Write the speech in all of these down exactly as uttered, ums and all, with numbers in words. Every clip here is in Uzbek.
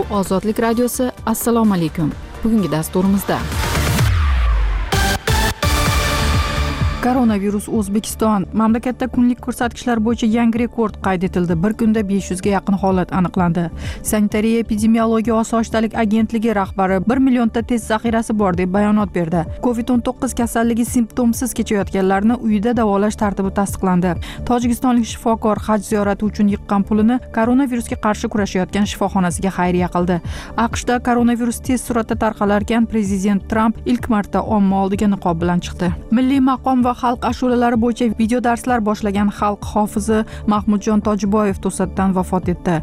Bu Ozodlik radiosi. Assalomu alaykum. Bugungi dasturimizda koronavirus O'zbekiston mamlakatda kunlik ko'rsatkichlar bo'yicha yangi rekord qayd etildi. Bir kunda besh yuzga yaqin holat aniqlandi. Sanitariya epidemiologiya osoyishtalik agentligi rahbari bir millionta test zaxirasi bor deb bayonot berdi. covid o'n to'qqiz kasalligi simptomsiz kechayotganlarni uyida davolash tartibi tasdiqlandi. Tojikistonlik shifokor haj ziyorati uchun yiqqan pulini koronavirusga qarshi kurashayotgan shifoxonasiga xayriya qildi. AQShda koronavirus tez suratda tarqalarkan prezident Tramp ilk marta omma oldiga niqob bilan chiqdi. Milliy maqom va xalq ashulalari bo'yicha video darslar boshlagan xalq hofizi Mahmudjon Tojiboyev to'satdan vafot etdi.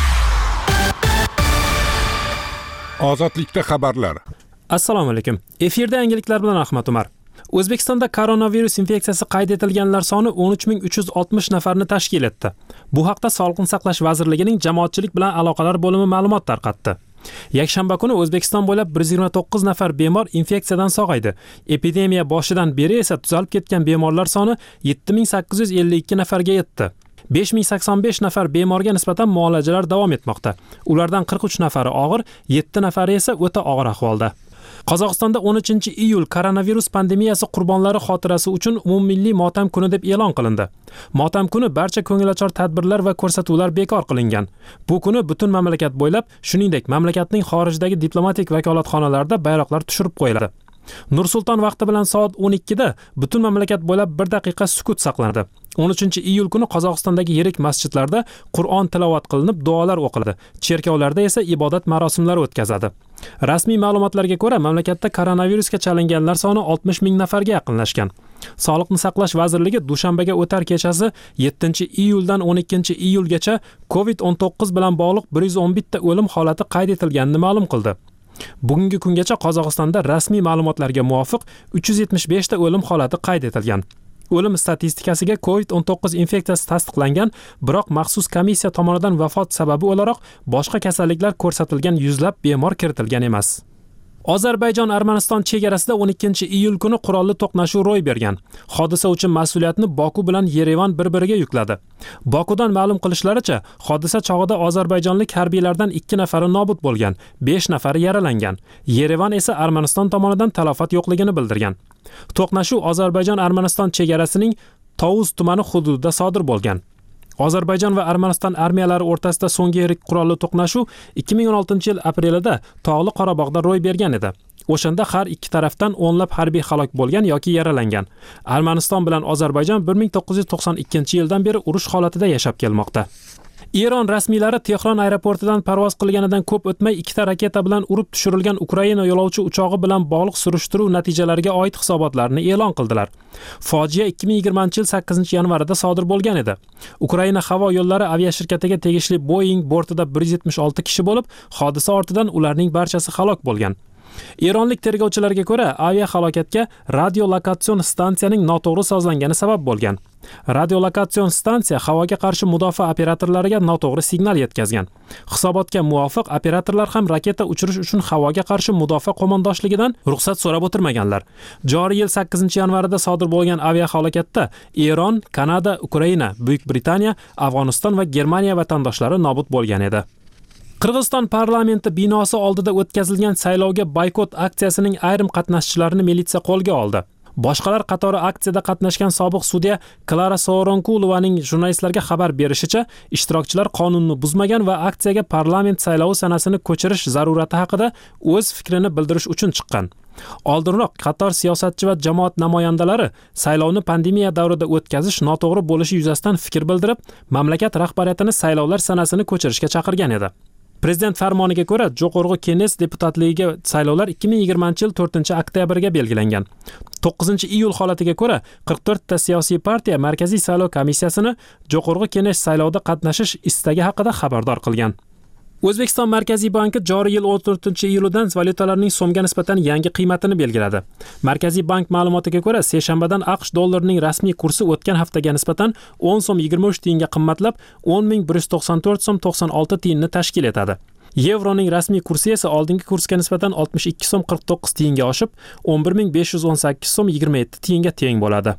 Ozodlikda xabarlar. Assalomu alaykum. Efirda yangiliklar bilan Ahmad Umar. O'zbekistonda koronavirus infeksiyasi qayd etilganlar soni o'n uch ming uch yuz oltmish nafarni tashkil etdi. Bu haqda Sog'liqni saqlash vazirligining jamoatchilik bilan aloqalar bo'limi ma'lumot tarqatdi. Yakshanba kuni O'zbekiston bo'ylab bir yuz yigirma to'qqiz nafar bemor infeksiyadan sog'aydi. Epidemiya boshidan beri esa tuzalib ketgan bemorlar soni yetti ming sakkiz yuz ellik ikki nafarga yetdi. besh ming sakson besh nafar bemorga nisbatan muolajalar davom etmoqda. Ulardan qirq uch nafari og'ir, yetti nafari esa o'ta og'ir ahvolda. Qozog'istonda o'n uchinchi iyul koronavirus pandemiyasi qurbonlari xotirasi uchun umummilliy motam kuni deb e'lon qilindi. Motam kuni barcha ko'ngilochar tadbirlar va ko'rsatuvlar bekor qilingan. Bu kuni butun mamlakat bo'ylab, shuningdek, mamlakatning xorijdagi diplomatik vakolatxonalarida bayroqlar tushirib qo'yiladi. Nur-Sulton vaqti bilan soat o'n ikkida butun mamlakat bo'ylab bir daqiqa sukut saqlanadi. o'n uchinchi iyul kuni Qozog'istondagi yirik masjidlarda Qur'on tilovat qilinib, duolar o'qiladi. Cherkovlarda esa ibodat marosimlari o'tkazadi. Rasmiy ma'lumotlarga ko'ra, mamlakatda koronavirusga chalinganlar soni oltmish ming nafarga yaqinlashgan. Sog'liqni saqlash vazirligi dushanbaga o'tar kechasi yettinchi iyuldan o'n ikkinchi iyulgacha covid o'n to'qqiz bilan bog'liq bir yuz o'n bitta o'lim holati qayd etilganini ma'lum qildi. Bugungi kungacha Qozog'istonda rasmiy ma'lumotlarga muvofiq uch yuz yetmish besh ta o'lim holati qayd etilgan. O'lim statistikasiga covid o'n to'qqiz infeksiyasi tasdiqlangan, biroq maxsus komissiya tomonidan vafot sababi o'laroq boshqa kasalliklar ko'rsatilgan yuzlab bemor kiritilgan emas. Ozarbayjon-Armaniston chegarasida o'n ikkinchi iyul kuni qurolli to'qnashuv ro'y bergan. Hodisa uchun mas'uliyatni Boku bilan Yerevan bir-biriga yukladi. Bokudan ma'lum qilishlaricha, hodisa chog'ida ozarbayjonlik harbiylardan ikki nafari nobud bo'lgan, besh nafari yaralangan. Yerevan esa Armaniston tomonidan talafot yo'qligini bildirgan. To'qnashuv Ozarbayjon-Armaniston chegarasining Tovuz tumani hududida sodir bo'lgan. Ozarbayjon va Armaniston armiyalari o'rtasida so'nggi yirik qurolli to'qnashuv ikki ming o'n oltinchi yil aprelida Tog'li Qorabog'da ro'y bergan edi. O'shanda har ikki tarafdan o'nlab harbiy halok bo'lgan yoki yaralangan. Armaniston bilan Ozarbayjon bir ming to'qqiz yuz to'qson ikkinchi yildan beri urush holatida yashab kelmoqda. Eron rasmiylari Tehron aeroportidan parvoz qilganidan ko'p o'tmay ikkita raketa bilan urib tushirilgan Ukraina yo'lovchi uchog'i bilan bog'liq surishtiruv natijalariga oid hisobotlarni e'lon qildilar. Fojia ikki ming yigirmanchi yil sakkizinchi yanvarida sodir bo'lgan edi. Ukraina havo yo'llari aviashirkatiga tegishli Boeing bortida bir yuz yetmish olti kishi bo'lib, hodisa ortidan ularning barchasi halok bo'lgan. Eronlik tergovchilarga ko'ra, aviahalokatga radiolokatsion stansiyaning noto'g'ri sozlangani sabab bo'lgan. Radiolokatsion stansiya havoga qarshi mudofaa operatorlariga noto'g'ri signal yetkazgan. Hisobotga muvofiq, operatorlar ham raketa uchirish uchun havoga qarshi mudofaa qo'mondoshligidan ruxsat so'rab o'tirmaganlar. Joriy yil sakkizinchi yanvarida sodir bo'lgan aviahalokatda Eron, Kanada, Ukraina, Buyuk Britaniya, Afg'oniston va Germaniya vatandoshlari nobud bo'lgan edi. Qirg'iziston parlamenti binosi oldida o'tkazilgan saylovga boykot aksiyasining ayrim qatnashchilarini militsiya qo'lga oldi. Boshqalar qatori aksiyada qatnashgan sobiq sudya Klara Soronkulovaning jurnalistlarga xabar berishicha, ishtirokchilar qonunni buzmagan va aksiyaga parlament saylovi sanasini ko'chirish zarurati haqida o'z fikrini bildirish uchun chiqqan. Oldinroq qator siyosatchi va jamoat namoyandalari saylovni pandemiya davrida o'tkazish noto'g'ri bo'lishi yuzasidan fikr bildirib, mamlakat rahbariyatini saylovlar sanasini ko'chirishga chaqirgan edi. Prezident farmoniga ko'ra, Jo'qorg'i Kenges deputatligiga saylovlar ikki ming yigirmanchi yil to'rtinchi oktyabrga belgilangan. to'qqizinchi iyul holatiga ko'ra, qirq to'rtta siyosiy partiya Markaziy saylov komissiyasini Jo'qorg'i Kenges saylovda qatnashish istagi haqida xabardor qilgan. O'zbekiston Markaziy banki joriy yil o'n to'rtinchi iyuldan valyutalarning so'mga nisbatan yangi qiymatini belgiladi. Markaziy bank ma'lumotiga ko'ra, seshanbadan AQSh dollarining rasmiy kursi o'tgan haftaga nisbatan o'n so'm yigirma uch tiyinga qimmatlab, o'n ming bir yuz to'qson to'rt so'm to'qson olti tiyinni tashkil etadi. Yevroning rasmiy kursi esa oldingi kursga nisbatan oltmish ikki so'm qirq to'qqiz tiyinga oshib, o'n bir ming besh yuz o'n sakkiz so'm yigirma yetti tiyinga teng bo'ladi.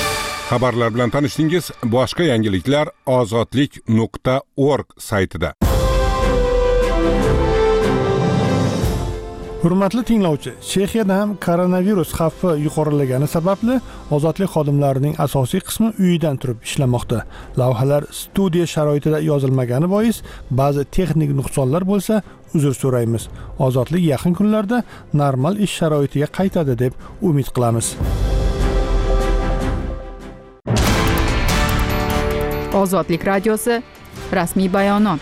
Xabarlar bilan tanishdingiz. Boshqa yangiliklar ozodlik nuqta org saytida. Hurmatli tinglovchi, Chexiyada ham koronavirus xavfi yuqorilagani sababli ozodlik xodimlarining asosiy qismi uyidan turib ishlamoqda. Lavhalar studiya sharoitida yozilmagani bois ba'zi texnik nuqsonlar bo'lsa, uzr so'raymiz. Ozodlik yaqin kunlarda normal ish sharoitiga qaytadi deb umid qilamiz. Ozodlik radiosi rasmiy bayonot.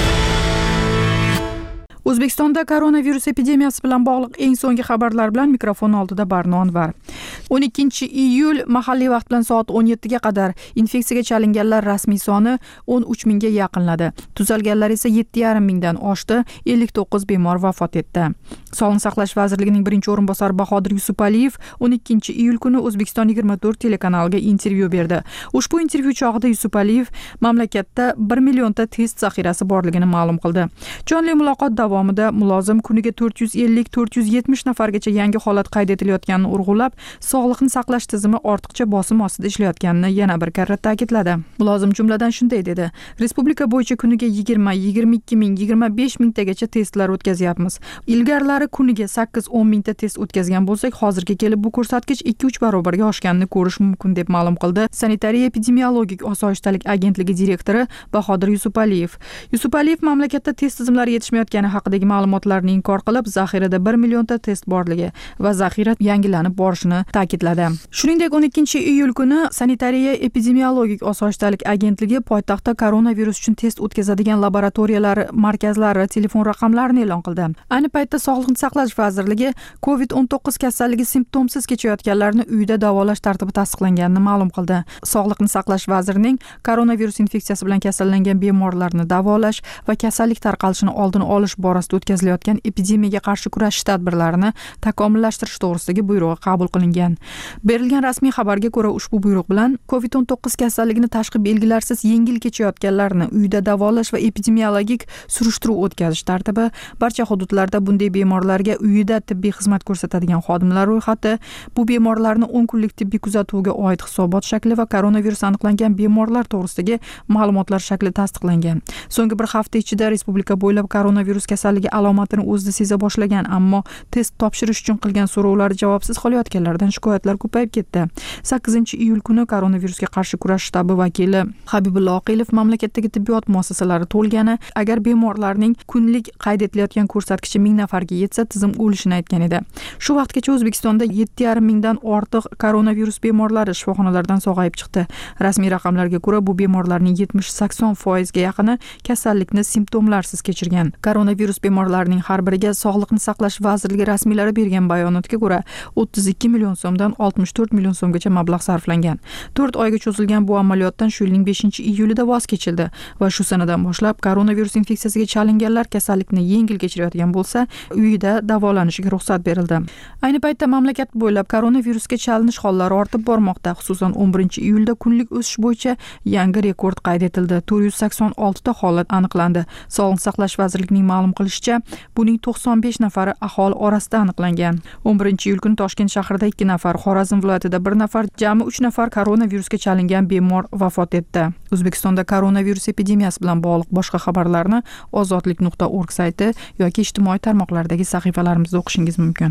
O'zbekistonda koronavirus epidemiyasi bilan bog'liq eng so'nggi xabarlar bilan mikrofon oldida Barno Anvar. o'n ikkinchi iyul mahalliy vaqt bilan soat o'n yettiga qadar infeksiyaga chalinganlar rasmiy soni o'n uch mingga yaqinladi. Tuzalganlar esa yetti yarim mingdan oshdi. ellik to'qqiz bemor vafot etdi. Sog'liqni saqlash vazirligining birinchi o'rinbosari Bahodir Yusupaliyev o'n ikkinchi iyul kuni O'zbekiston yigirma to'rt telekanaliga intervyu berdi. Ushbu intervyu chog'ida Yusupaliyev mamlakatda bir millionta test zaxirasi borligini ma'lum qildi. Jonli muloqot davomida mulozim kuniga to'rt yuz ellik to'rt yuz yetmish nafargacha yangi holat qayd etilayotganini urg'ulab, sog'liqni saqlash tizimi ortiqcha bosim ostida ishlayotganini yana bir karra ta'kidladi. Mulozim jumladan shunday dedi: Respublika bo'yicha kuniga yigirma, yigirma ikki ming, yigirma besh mingtagacha testlar o'tkazyapmiz. Ilgarilari kuniga sakkiz o'n mingta test o'tkazgan bo'lsak, hozirga kelib bu ko'rsatkich ikki uch barobarga oshganini ko'rish mumkin deb ma'lum qildi Sanitariya epidemiologik osoyishtalik agentligi direktori Bahodir Yusupaliyev. Yusupaliyev mamlakatda test tizimlari yetishmayotgani haqidagi ma'lumotlarni inkor qilib, zaxirada bir millionta test borligi va zaxira yangilanib borishini ta'kidladi. Shuningdek, o'n ikkinchi iyul kuni Sanitariya epidemiologik osoyishtalik agentligi poytaxtda koronavirus uchun test o'tkazadigan laboratoriyalar markazlari telefon raqamlarini e'lon qildi. Ayni paytda Sog'liqni saqlash vazirligi covid o'n to'qqiz kasalligi simptomsiz kechayotganlarni uyida davolash tartibi tasdiqlanganini ma'lum qildi. Sog'liqni saqlash vazirining koronavirus infeksiyasi bilan kasallangan bemorlarni davolash va kasallik tarqalishini oldini olish borasida o'tkazilayotgan epidemiyaga qarshi kurashish tadbirlarini takomillashtirish to'g'risidagi buyrug'i qabul qilingan. Berilgan rasmiy xabarga ko'ra, ushbu buyruq bilan covid o'n to'qqiz kasalligini tashqi belgilarsiz yengil kechayotganlarni uyda davolash va epidemiologik surishtiruv o'tkazish tartibi, barcha hududlarda bunday bemorlarga uyida tibbiy xizmat ko'rsatadigan xodimlar ro'yxati, bu bemorlarni o'n kunlik tibbiy kuzatuvga oid hisobot shakli va koronavirus aniqlangan bemorlar to'g'risidagi ma'lumotlar shakli tasdiqlangan. So'nggi bir hafta ichida respublika bo'ylab koronavirus kasalligi alomatini o'zida seza boshlagan, ammo test topshirish uchun qilgan so'rovlari javobsiz qolayotganlardan shikoyatlar ko'payib ketdi. sakkizinchi iyul kuni koronavirusga qarshi kurash shtabi vakili Habibulla Oqilov mamlakatdagi tibbiyot muassasalari to'lgani, agar bemorlarning kunlik qayd etilayotgan ko'rsatkichi ming nafarga yetsa, tizim o'lishini aytgan edi. Shu vaqtgacha O'zbekistonda yetti yarim mingdan ortiq koronavirus bemorlari shifoxonalardan sog'ayib chiqdi. Rasmiy raqamlarga ko'ra, bu bemorlarning yetmish sakson foizga yaqini kasallikni simptomlarsiz kechirgan. Koronavirus bemorlarining har biriga Sog'liqni saqlash vazirligi rasmiylari bergan bayonotga ko'ra o'ttiz ikki million so'mdan oltmish to'rt million so'mgacha mablag' sarflangan. to'rt oyga cho'zilgan bu amaliyotdan shu yilning beshinchi iyulida voz kechildi va shu sanadan boshlab koronavirus infeksiyasiga chalinganlar kasallikni yengil kechirayotgan bo'lsa, uyida davolanishiga ruxsat berildi. Ayni paytda mamlakat bo'ylab koronavirusga chalinish hollari ortib bormoqda. Xususan, o'n birinchi iyulda kunlik o'sish bo'yicha yangi rekord qayd etildi. to'rt yuz sakson olti ta holat aniqlandi. Sog'liqni saqlash vazirligining ma'lum qilishicha, buning to'qson besh nafari aholi orasida aniqlangan. o'n birinchi iyul kuni Toshkent shahrida ikki nafar, Xorazm viloyatida bir nafar, jami uch nafar koronavirusga chalingan bemor vafot etdi. O'zbekistonda koronavirus epidemiyasi bilan bog'liq boshqa xabarlarni ozodlik nuqta org sayti yoki ijtimoiy tarmoqlardagi sahifalarimizda o'qishingiz mumkin.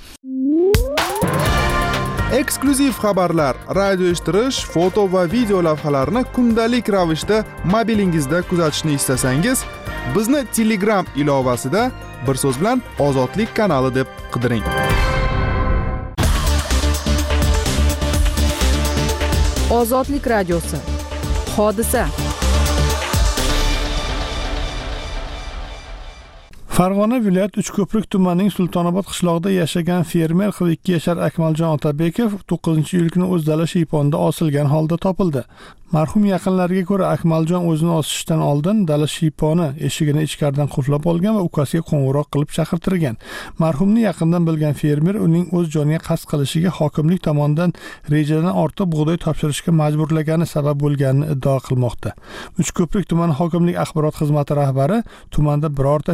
Eksklyuziv xabarlar, radio eshittirish, foto va video lavhalarni kundalik ravishda mobilingizda kuzatishni istasangiz, bizni Telegram ilovasida bir so'z bilan Ozodlik kanali deb qidiring. Ozodlik radiosi. Hodisa. Farg'ona viloyat Uchko'prik tumanining Sultonobod qishlog'ida yashagan fermer qirq ikki yashar Akmaljon Otabekov to'qqizinchi iyul kuni o'z dala shiyponida osilgan holda topildi. Marhum yaqinlariga ko'ra, Akmaljon o'zini osishdan oldin dala shiyponi eshigini ichkaridan qulflab olgan va ukasiga qo'ng'iroq qilib chaqirtirgan. Marhumni yaqindan bilgan fermer uning o'z joniga qasd qilishiga hokimlik tomonidan rejadan ortiq bug'doy topshirishga majburlagani sabab bo'lganini iddao qilmoqda. Uchko'prik tumani hokimlik axborot xizmati rahbari tumanda birorta fermerga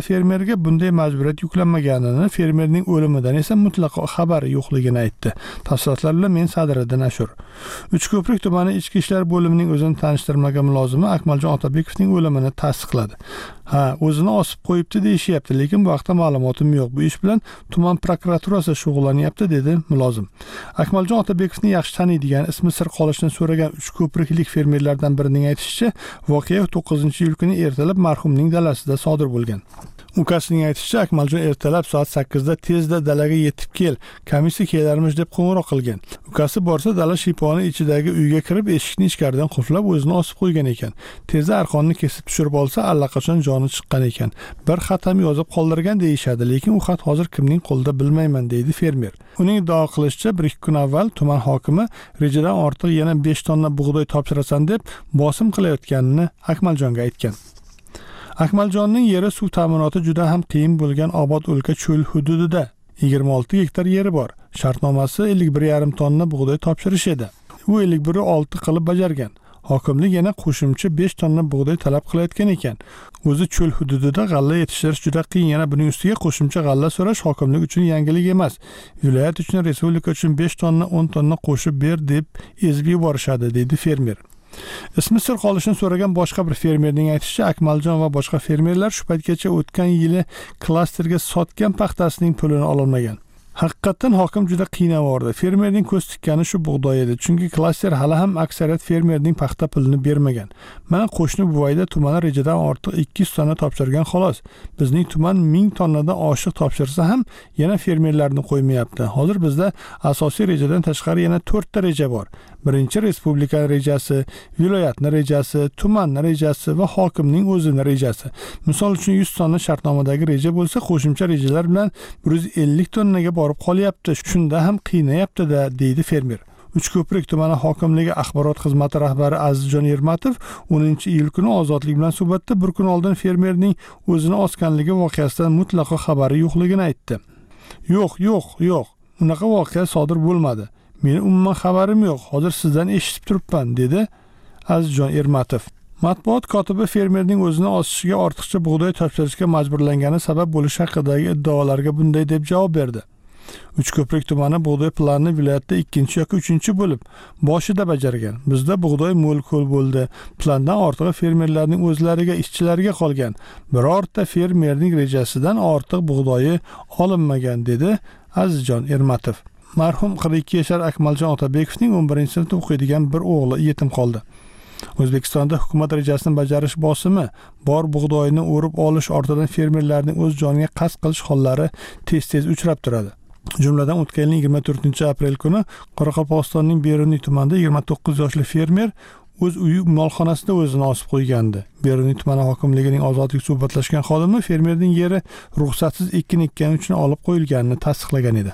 fermerlarga bunday majburiyat yuklanmaganini, fermerning o'limidan esa mutlaqo xabari yo'qligini aytdi. Tafsilotlar bilan men Sadiriddin Ashur. Uchko'prik tumani ichki ishlar bo'limining o'zini tanishtirmagan mulozimi Akmaljon Otabekovning o'limini tasdiqladi. Ha, o'zini osib qo'yibdi deyishyapti, lekin bu haqda ma'lumotim yo'q. Bu ish bilan tuman prokuraturasi shug'ullanyapti, dedi mulozim. Akmaljon Otabekovni yaxshi taniydigan, ismi sir qolishini so'ragan Uchko'priklik fermerlardan birining aytishicha, voqea to'qqizinchi iyul kuni ertalab marhumning dalasida sodir bo'lgan. Ukasining aytishicha, Akmaljon ertalab soat sakkizda tezda dalaga yetib kel, komissiya kelarmish deb qo'ng'iroq qilgan. Ukasi borsa dala shiyponi ichidagi uyga kirib, eshikni ichkaridan qulflab o'zini osib qo'ygan ekan. Tezda arqonni kesib tushirib olsa, allaqachon joni chiqqan ekan. Bir xat ham yozib qoldirgan deyishadi, lekin u xat hozir kimning qo'lida bilmayman, deydi fermer. Uning iddao qilishicha, bir ikki kun avval tuman hokimi rejadan ortiq yana besh tonna bug'doy topshirasan deb bosim qilayotganini Akmaljonga aytgan. Akmaljonning yeri suv ta'minoti juda ham qiyin bo'lgan Obod o'lka cho'l hududida yigirma olti gektar yeri bor. Shartnomasi ellik bir yarim tonna bug'doy topshirish edi. U ellik bir olti qilib bajargan. Hokimlik yana qo'shimcha besh tonna bug'doy talab qilayotgan ekan. O'zi cho'l hududida g'alla yetishtirish juda qiyin, yana buning ustiga qo'shimcha g'alla so'rash hokimlik uchun yangilik emas. Viloyat uchun, respublika uchun besh tonna, o'n tonna qo'shib ber deb ezib yuborishadi, dedi fermer. Ismi sir qolishini so'ragan boshqa bir fermerning aytishicha, Akmaljon va boshqa fermerlar shu paytgacha o'tgan yili klasterga sotgan paxtasining pulini ololmagan. Haqiqatan hokim juda qiynaldi. Fermerning ko'z tikkani shu bug'doy edi, chunki klaster hali ham aksariyat fermerning paxta pulini bermagan. Mana qo'shni buvayda tumani rejadan ortiq ikki yuz tonna topshirgan xolos. Bizning tuman ming tonnadan oshiq topshirsa ham yana fermerlarni qo'ymayapti. Hozir bizda asosiy rejadan tashqari yana to'rtta reja bor. Birinchi respublika rejasi, viloyatning rejasi, tumanning rejasi va hokimning o'zining rejasi. Misol uchun yuz tonna shartnomadagi reja bo'lsa, qo'shimcha rejalar bilan bir yuz ellik tonnaga borib qolyapti. Shunda ham qiynayapti-da, deydi fermer. Uchko'prik tumani hokimligi axborot xizmati rahbari Azizjon Ermatov o'ninchi iyul kuni Ozodlik bilan suhbatda bir kun oldin fermerning o'zini osganligi voqeasidan mutlaqo xabari yo'qligini aytdi. Yo'q, yo'q, yo'q. Unaqa voqea sodir bo'lmadi. Meni umuman xabarim yo'q. Hozir sizdan eshitib turibman, dedi Azizjon Ermatov. Matbuot kotibi fermerning o'zini osishiga ortiqcha bug'doy topshirishga majburlangani sabab bo'lishi haqidagi iddaolarga bunday deb javob berdi. Uchko'prik tumani bug'doy planini viloyatda ikkinchi yoki uchinchi bo'lib boshida bajargan. Bizda bug'doy mo'l-ko'l bo'ldi. Plandan ortig'i fermerlarning o'zlariga, ishchilariga qolgan. Birorta fermerning rejasidan ortiq bug'doyi olinmagan, dedi Azizjon Ermatov. Marhum qirq ikki yashar Akmaljon Otabekovning o'n birinchi sinfda o'qiydigan bir o'g'li yetim qoldi. O'zbekistonda hukumat rejasini bajarish bosimi, bor bug'doyni o'rib olish ortidan fermerlarning o'z joniga qasd qilish hollari tez-tez uchrab turadi. Jumladan o'tgan yilning yigirma to'rtinchi aprel kuni Qoraqalpog'istonning Beruniy tumanida yigirma to'qqiz yoshli fermer o'z uyi molxonasida o'zini osib qo'ygandi. Beruniy tumani hokimligining ozodlik suhbatlashgan xodimi fermerning yeri ruxsatsiz ekin ekkani uchun olib qo'yilganini tasdiqlagan edi.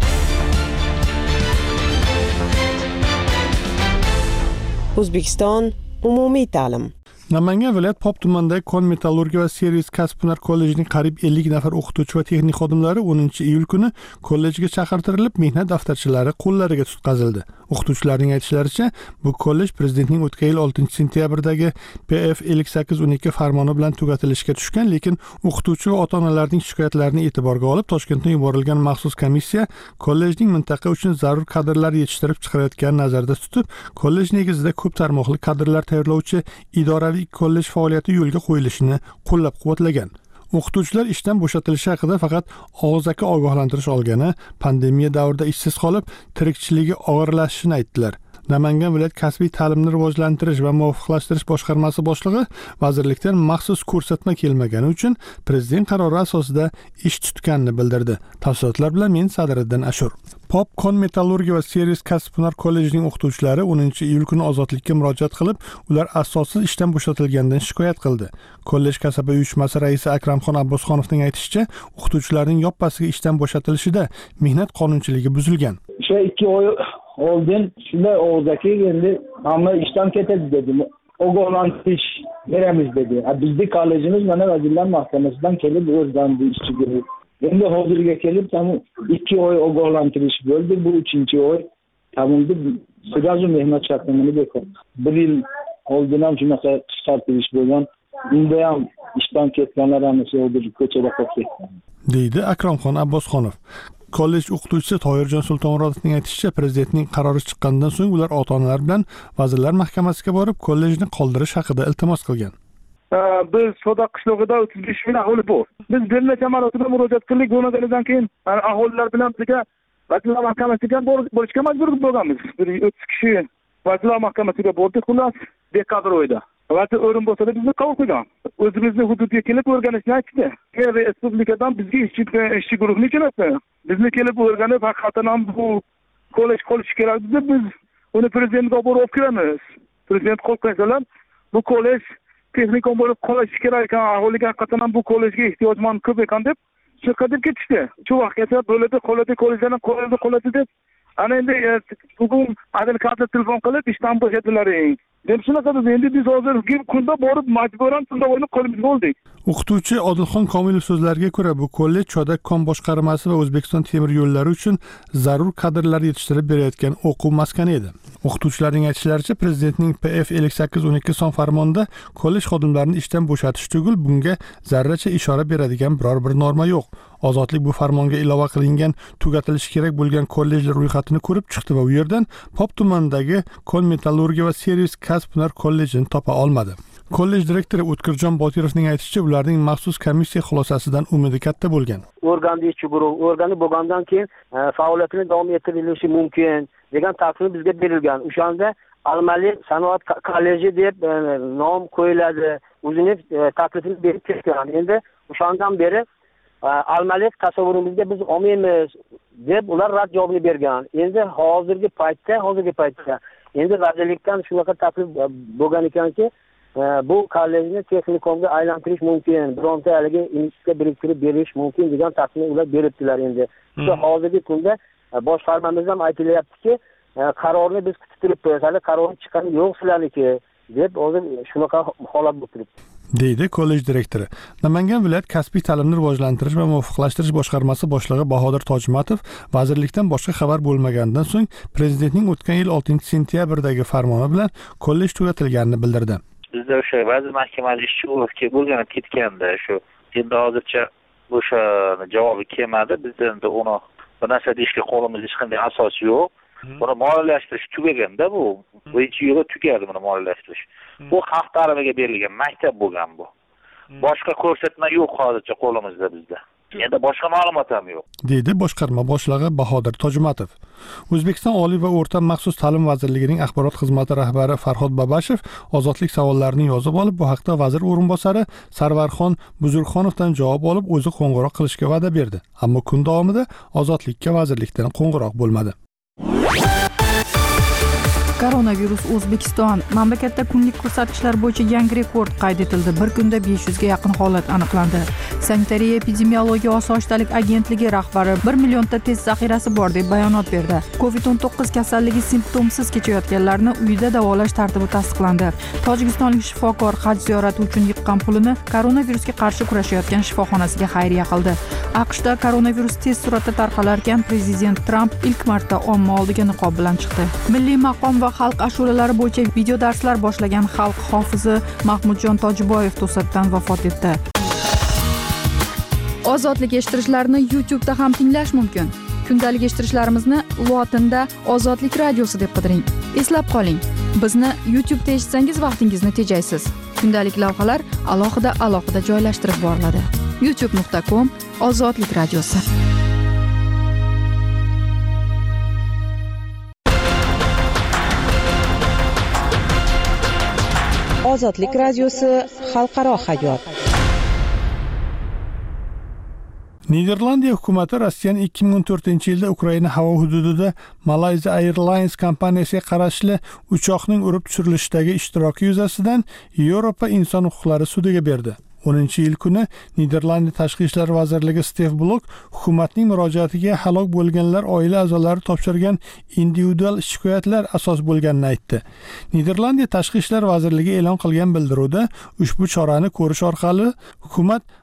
O'zbekiston umumiy ta'lim. Namangan viloyat Pop tumanidagi kon metallurgiya va servis kasb-hunar kollejining qariyb ellik nafar o'qituvchi va texnik xodimlari o'ninchi iyul kuni kollejga chaqirtirilib, mehnat daftarchalari qo'llariga tutqazildi. O'qituvchilarning aytishlaricha, bu kollej prezidentning o'tgan yil oltinchi sentyabrdagi P F ellik sakkiz o'n ikki farmoni bilan tugatilishga tushgan, lekin o'qituvchi va ota-onalarning shikoyatlarini e'tiborga olib, Toshkentdan yuborilgan maxsus komissiya kollejning mintaqa uchun zarur kadrlar yetishtirib chiqarayotganini nazarda tutib, kollej negizida ko'p tarmoqli kadrlar tayyorlovchi idoraviy kollej faoliyati yo'lga qo'yilishini qo'llab-quvvatlagan. O'qituvchilar ishdan bo'shatilishi haqida faqat og'zaki ogohlantirish olgani, pandemiya davrida ishsiz qolib, tirikchiligi og'irlashishini aytdilar. Namangan viloyat kasbiy ta'limni rivojlantirish va muvofiqlashtirish boshqarmasi boshlig'i vazirlikdan maxsus ko'rsatma kelmagani uchun prezident qarori asosida ish tutganini bildirdi. Tafsilotlar bilan men Sadiriddin Ashur. Pop kon metallurgiya va servis kasb-hunar kollejining o'qituvchilari o'ninchi iyul kuni ozodlikka murojaat qilib, ular asossiz ishdan bo'shatilgandan shikoyat qildi. Kollej kasaba uyushmasi raisi Akramxon Abbosxonovning aytishicha, o'qituvchilarning yoppasiga ishdan bo'shatilishida mehnat qonunchiligi buzilgan. O'sha ikki oy oldin shunday og'zaki endi hamma ishdan ketadi dedi. Ogohlantirish beramiz dedi. Bizning kollejimiz mana Vazirlar Mahkamasidan kelib o'zdan bu ishchiga. Endi hozirga kelib tam ikki oy ogohlantirish bo'ldi. Bu uchinchi oy tamomda sirazu mehnat shartnomani bekor. Bir yil oldin ham shunaqa qisqartirish bo'lgan. Unda ham ishdan ketganlar hammasi ko'chada qolib ketgan, deydi Akromxon Abbosxonov. Kollej o'qituvchisi Toyirjon Sultonmurodovning aytishicha, prezidentning qarori chiqqanidan so'ng ular ota-onalar bilan Vazirlar Mahkamasiga borib, kollejni qoldirish haqida iltimos qilgan. Biz Soda qishlog'ida o'ttiz besh ming aholi bor. Biz bir necha marotaba murojaat qildik, bo'lmaganidan keyin aholilar bilan bizga Vazirlar Mahkamasiga borishga majbur bo'lganmiz. Bir o'ttiz kishi Vazirlar Mahkamasiga bordik, xullas dekabr oyida. Vazir o'rinbosari bizni qabul qilgan. O'zimizni hududga kelib o'rganishni aytdi. Respublikadan bizga ishchi ishchi guruhni jo'natdi. Bizni kelib o'rganib, haqiqatan ham bu kollej qolishi kerak deb biz uni prezidentga borib kiramiz. Prezident qo'l qo'ysalar, bu kollej texnikum bo'lib qolishi kerak ekan, aholiga haqiqatan ham bu kollejga ehtiyojmand ko'p ekan deb chiqib deb ketishdi. Shu vaqtgacha bo'ladi, qoladi, kollejdan qoladi, qoladi deb ana endi bugun advokatga telefon qilib ishdan bo'shadilaring deb shunaqa dedi. Endi biz hozirgi kunda borib majburan tunda o'ynab qolib bo'ldik. O'qituvchi Odilxon Komilov so'zlariga ko'ra, bu kollej Chodak kon boshqarmasi va O'zbekiston temir yo'llari uchun zarur kadrlar yetishtirib berayotgan o'quv maskani edi. O'qituvchilarning aytishlaricha, prezidentning P F ellik sakkiz o'n ikki son farmonida kollej xodimlarini ishdan bo'shatish tugul bunga zarracha ishora beradigan biror bir norma yo'q. Ozodlik bu farmonga ilova qilingan tugatilishi kerak bo'lgan kollejlar ro'yxatini ko'rib chiqdi va u yerdan Pop tumanidagi Kon metallurgiya va servis kasb-hunar kollejini topa olmadi. Kollej direktori O'tkirjon Botirovning aytishicha, ularning maxsus komissiya xulosasidan umidi katta bo'lgan. O'rganishchi guruh o'rganib bo'lgandan keyin faoliyatini davom ettirilishi mumkin degan taklif bizga berilgan. O'shanda Almalik sanoat kolleji deb nom qo'yiladi. O'zining taklifini berib ketgan. Endi o'shandan beri Almalik tasavvurimizga biz olmaymiz deb ular rad javobini bergan. Endi hozirgi paytda, hozirgi paytda endi vazirlikdan shunaqa taklif bo'lgan ekanki, bu kollejni texnikumga aylantirish mumkin, bironta haligi institutga biriktirib berish mumkin degan taklifni ular beribdilar endi. Shu hozirgi kunda boshqarmamiz ham aytilyaptiki, qarorni biz kutib turibmiz, hali qaror chiqqani yo'q sizlarniki deb hozir shunaqa holat bo'lib turibdi, deydi kollej direktori. Namangan viloyat kasbiy ta'limni rivojlantirish va muvofiqlashtirish boshqarmasi boshlig'i Bahodir Tojmatov vazirlikdan boshqa xabar bo'lmaganidan so'ng prezidentning o'tgan yil oltinchi sentyabrdagi farmoni bilan kollej tugatilganini bildirdi. Bizda o'sha vazir mahkamasi ishchi bo'lgan ketganda shu endi hozircha o'sha javobi kelmadi. Biz endi uni bir narsa deyishga qo'limizda hech qanday asos yo'q. Buni moliyalashtirish tugaganda bu birinchi yili tugadi buni moliyalashtirish. Bu xalq ta'limiga berilgan maktab bo'lgan bu. Boshqa ko'rsatma yo'q hozircha qo'limizda bizda. Endi boshqa ma'lumot ham yo'q, deydi boshqarma boshlig'i Bahodir Tojmatov. O'zbekiston Oliy va o'rta maxsus ta'lim vazirligining axborot xizmati rahbari Farhod Babashev ozodlik savollarini yozib olib, bu haqda vazir o'rinbosari Sarvarxon Buzurxonovdan javob olib, o'zi qo'ng'iroq qilishga va'da berdi. Ammo kun davomida ozodlikka vazirlikdan qo'ng'iroq bo'lmadi. Koronavirus O'zbekiston mamlakatda kunlik ko'rsatkichlar bo'yicha yangi rekord qayd etildi. Bir kunda besh yuzga yaqin holat aniqlandi. Sanitariya epidemiologiya osoyishtalik agentligi rahbari bir millionta test zaxirasi bor deb bayonot berdi. covid o'n to'qqiz kasalligi simptomsiz kechayotganlarni uyida davolash tartibi tasdiqlandi. Tojikistonlik shifokor haj ziyorati uchun yiqqan pulini koronavirusga qarshi kurashayotgan shifoxonasiga xayriya qildi. AQShda koronavirus tez suratda tarqalarkan prezident Tramp ilk marta omma oldiga niqob bilan chiqdi. Milliy maqom va xalq ashulalari bo'yicha video darslar boshlagan xalq hofizi Mahmudjon Tojiboyev to'satdan vafot etdi. Ozodlik eshittirishlarni YouTube da ham tinglash mumkin. Kundalik eshittirishlarimizni lotinda Ozodlik radiosi deb qidiring. Eslab qoling, bizni YouTube da eshitsangiz vaqtingizni tejaysiz. Kundalik lavhalar alohida alohida joylashtirib boriladi. youtube nuqta com Ozodlik radiosi. Ozodlik radiosi xalqaro hayot. Niderlandiya hukumati Rossiyaning ikki ming o'n to'rtinchi yilda Ukraina havo hududida Malaysia Airlines kompaniyasiga qarashli uchoqning urib tushirilishidagi ishtiroki yuzasidan Yevropa inson huquqlari sudiga berdi. o'ninchi yil kuni Niderlandiya Tashqi ishlar vazirligi Stef Blok hukumatning murojaatiga halok bo'lganlar oila a'zolari topshirgan individual shikoyatlar asos bo'lganini aytdi. Niderlandiya Tashqi ishlar vazirligi e'lon qilgan bildiruvda ushbu chorani ko'rish orqali hukumat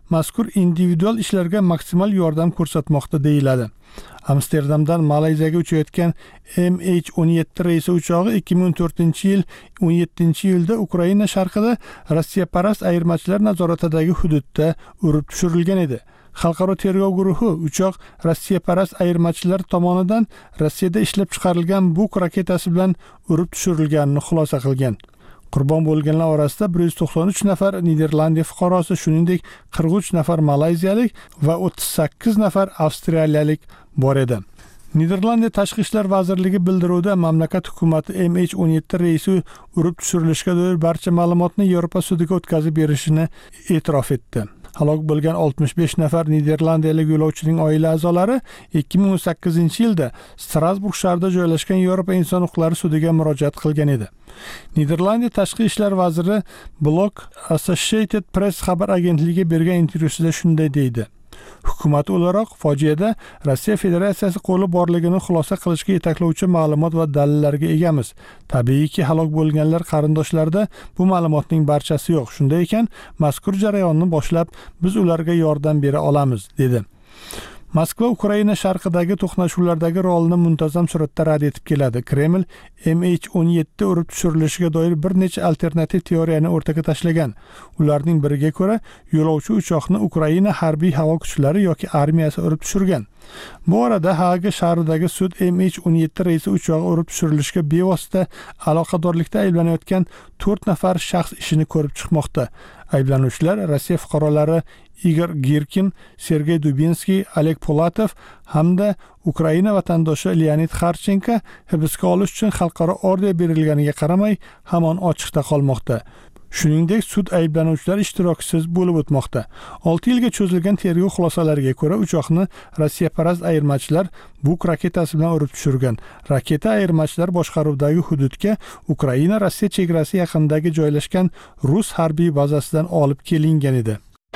mazkur individual ishlarga maksimal yordam ko'rsatmoqda deyiladi. Amsterdamdan Malayziyaga uchayotgan M H o'n yetti reysi uchog'i ikki ming o'n to'rtinchi yil o'n yettinchi iyulda Ukraina sharqida Rossiyaparast ayirmachilar nazoratidagi hududda urib tushirilgan edi. Xalqaro tergov guruhi uchoq Rossiyaparast ayirmachilar tomonidan Rossiyada ishlab chiqarilgan Buk raketasi bilan urib tushirilganini xulosa qilgan. Qurbon bo'lganlar orasida bir yuz to'qson uch nafar Niderlandiya fuqarosi, shuningdek qirq uch nafar malayziyalik va o'ttiz sakkiz nafar avstraliyalik bor edi. Niderlandiya Tashqi ishlar vazirligi bildiruvda mamlakat hukumati M H o'n yetti reysi urib tushirilishga doir barcha ma'lumotni Yevropa sudiga o'tkazib berishini e'tirof etdi. Halok bo'lgan oltmish besh nafar niderlandiyalik yo'lovchining oila a'zolari ikki ming o'n sakkizinchi yilda Strasburg shahrida joylashgan Yevropa inson huquqlari sudiga murojaat qilgan edi. Niderlandiya tashqi ishlar vaziri Blok Associated Press xabar agentligiga bergan intervyusida shunday deydi: Hukumat o'laroq fojiada Rossiya Federatsiyasi qo'li borligini xulosa qilishga yetaklovchi ma'lumot va dalillarga egamiz. Tabiiyki, halok bo'lganlar qarindoshlarida bu ma'lumotning barchasi yo'q. Shunday ekan, mazkur jarayonni boshlab biz ularga yordam bera olamiz, dedi. Moskva Ukraina sharqidagi to'qnashuvlardagi rolini muntazam suratda rad etib keladi. Kreml M H o'n yetti urib tushirilishiga doir bir necha alternativ teoriyani o'rtaga tashlagan. Ularning biriga ko'ra, yo'lovchi uchoqni Ukraina harbiy havo kuchlari yoki armiyasi urib tushirgan. Bu orada Haga shahridagi sud M H o'n yetti reysi uchog'i urib tushirilishga bevosita aloqadorlikda ayblanayotgan to'rt nafar shaxs ishini ko'rib chiqmoqda. Ayblanuvchilar Rossiya fuqarolari Igor Girkin, Sergey Dubinskiy, Oleg Polatov hamda Ukraina vatandoshi Leonid Kharchenko hibsga olish uchun xalqaro orden berilganiga qaramay hamon ochiqda qolmoqda. Shuningdek, sud ayblanuvchilar ishtirokisiz bo'lib o'tmoqda. olti yilga cho'zilgan tergov xulosalariga ko'ra, uchoqni Rossiyaparast ayirmachilar Buk raketasi bilan urib tushirgan. Raketa ayirmachilar boshqaruvidagi hududga Ukraina Rossiya chegarasi yaqinidagi joylashgan rus harbiy bazasidan olib kelingan edi.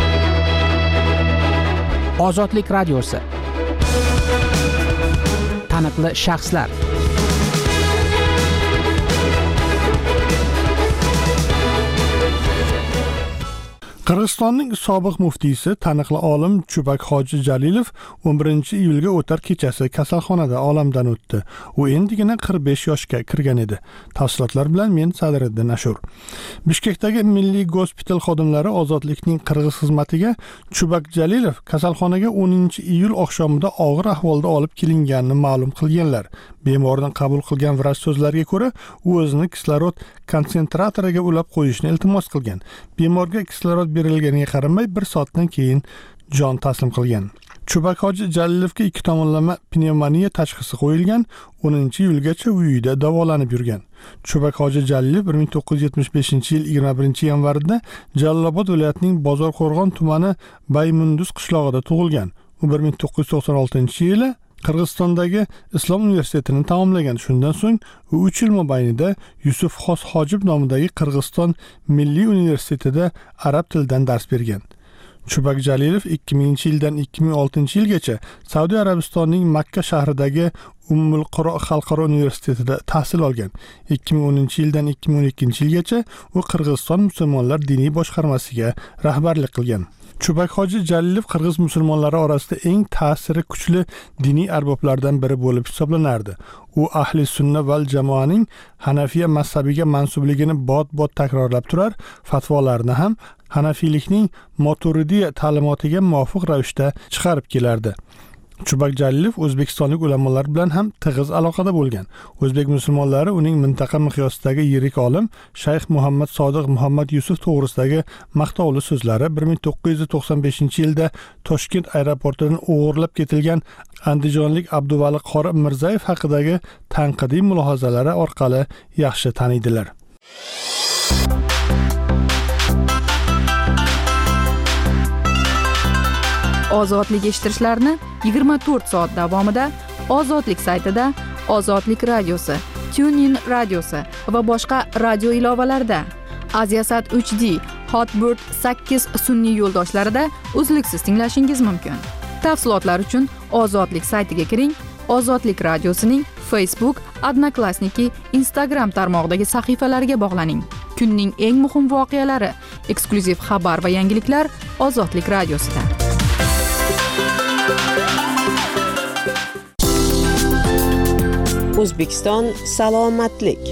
Ozodlik radiosi. Taniqli shaxslar. Qirg'izistonning sobiq muftiysi, taniqli olim Chubak Hoji Jalilov o'n birinchi iyulga o'tar kechasi kasalxonada olamdan o'tdi. U endigina qirq besh yoshga kirgan edi. Tafsilotlar bilan men Sadriddin Ashur. Bishkekdagi Milliy gospital xodimlari ozodlikning qirg'iz xizmatiga Chubak Jalilov kasalxonaga o'ninchi iyul oqshomida og'ir ahvolda olib kelinganini ma'lum qilganlar. Bemordan qabul qilgan vrach so'zlariga ko'ra, u o'zini kislorod konsentratoriga ulab qo'yishni iltimos qilgan. Bemorga kislorod berilganiga qaramay bir soatdan keyin jon taslim qilgan. Chubak Hoji Jalilovga ikki tomonlama pnevmoniya tashxisi qo'yilgan, o'ninchi iyulgacha uyida davolanib yurgan. Chubak Hoji Jalilov bir ming to'qqiz yuz yetmish beshinchi yil yigirma birinchi yanvarda Jalolobod viloyatining Bozorqo'rg'on tumani Baymunduz qishlog'ida tug'ilgan. U bir ming to'qqiz yuz to'qson oltinchi yili Qirg'izistondagi Islom universitetini tamomlagan. Shundan so'ng u uch yil mobaynida Yusuf Xos Hojib nomidagi Qirg'iziston Milliy universitetida arab tilidan dars bergan. Chubak Jalilov ikki minginchi yildan ikki ming oltinchi yilgacha Saudiya Arabistonining Makka shahridagi Ummul Quro xalqaro universitetida tahsil olgan. ikki ming o'ninchi yildan ikki ming o'n ikkinchi yilgacha u Qirg'iziston musulmonlar diniy boshqarmasiga rahbarlik qilgan. Chubak Hoji Jalilov qirg'iz musulmonlari orasida eng ta'siri kuchli diniy arboblardan biri bo'lib hisoblanardi. U ahli sunna val jamoaning Hanafiya mazhabiga mansubligini bot-bot takrorlab turar, fatvolarini ham Hanafiylikning Maturidiya ta'limotiga muvofiq ravishda chiqarib kelardi. Chubak Jalilov o'zbekistonlik ulamolar bilan ham tig'iz aloqada bo'lgan. O'zbek musulmonlari uning mintaqa miqyosidagi yirik olim Shayx Muhammad Sodiq Muhammad Yusuf to'g'risidagi maqtovli so'zlari bir ming to'qqiz yuz to'qson beshinchi yilda Toshkent aeroportidan o'g'irlab ketilgan andijonlik Abduvali Qori Mirzayev haqidagi tanqidiy mulohazalari orqali yaxshi taniydilar. Ozodlik eshittirishlarni yigirma to'rt soat davomida Ozodlik saytida, Ozodlik radiosi, TuneIn radiosi va boshqa radio ilovalarida, Aziasat uch D, Hotbird sakkiz sun'iy yo'ldoshlarida uzluksiz tinglashingiz mumkin. Tafsilotlar uchun Ozodlik saytiga kiring. Ozodlik radiosining Facebook, Odnoklassniki, Instagram tarmog'idagi sahifalariga bog'laning. Kunning eng muhim voqealari, eksklyuziv xabar va yangiliklar Ozodlik radiosida. O'zbekiston salomatlik.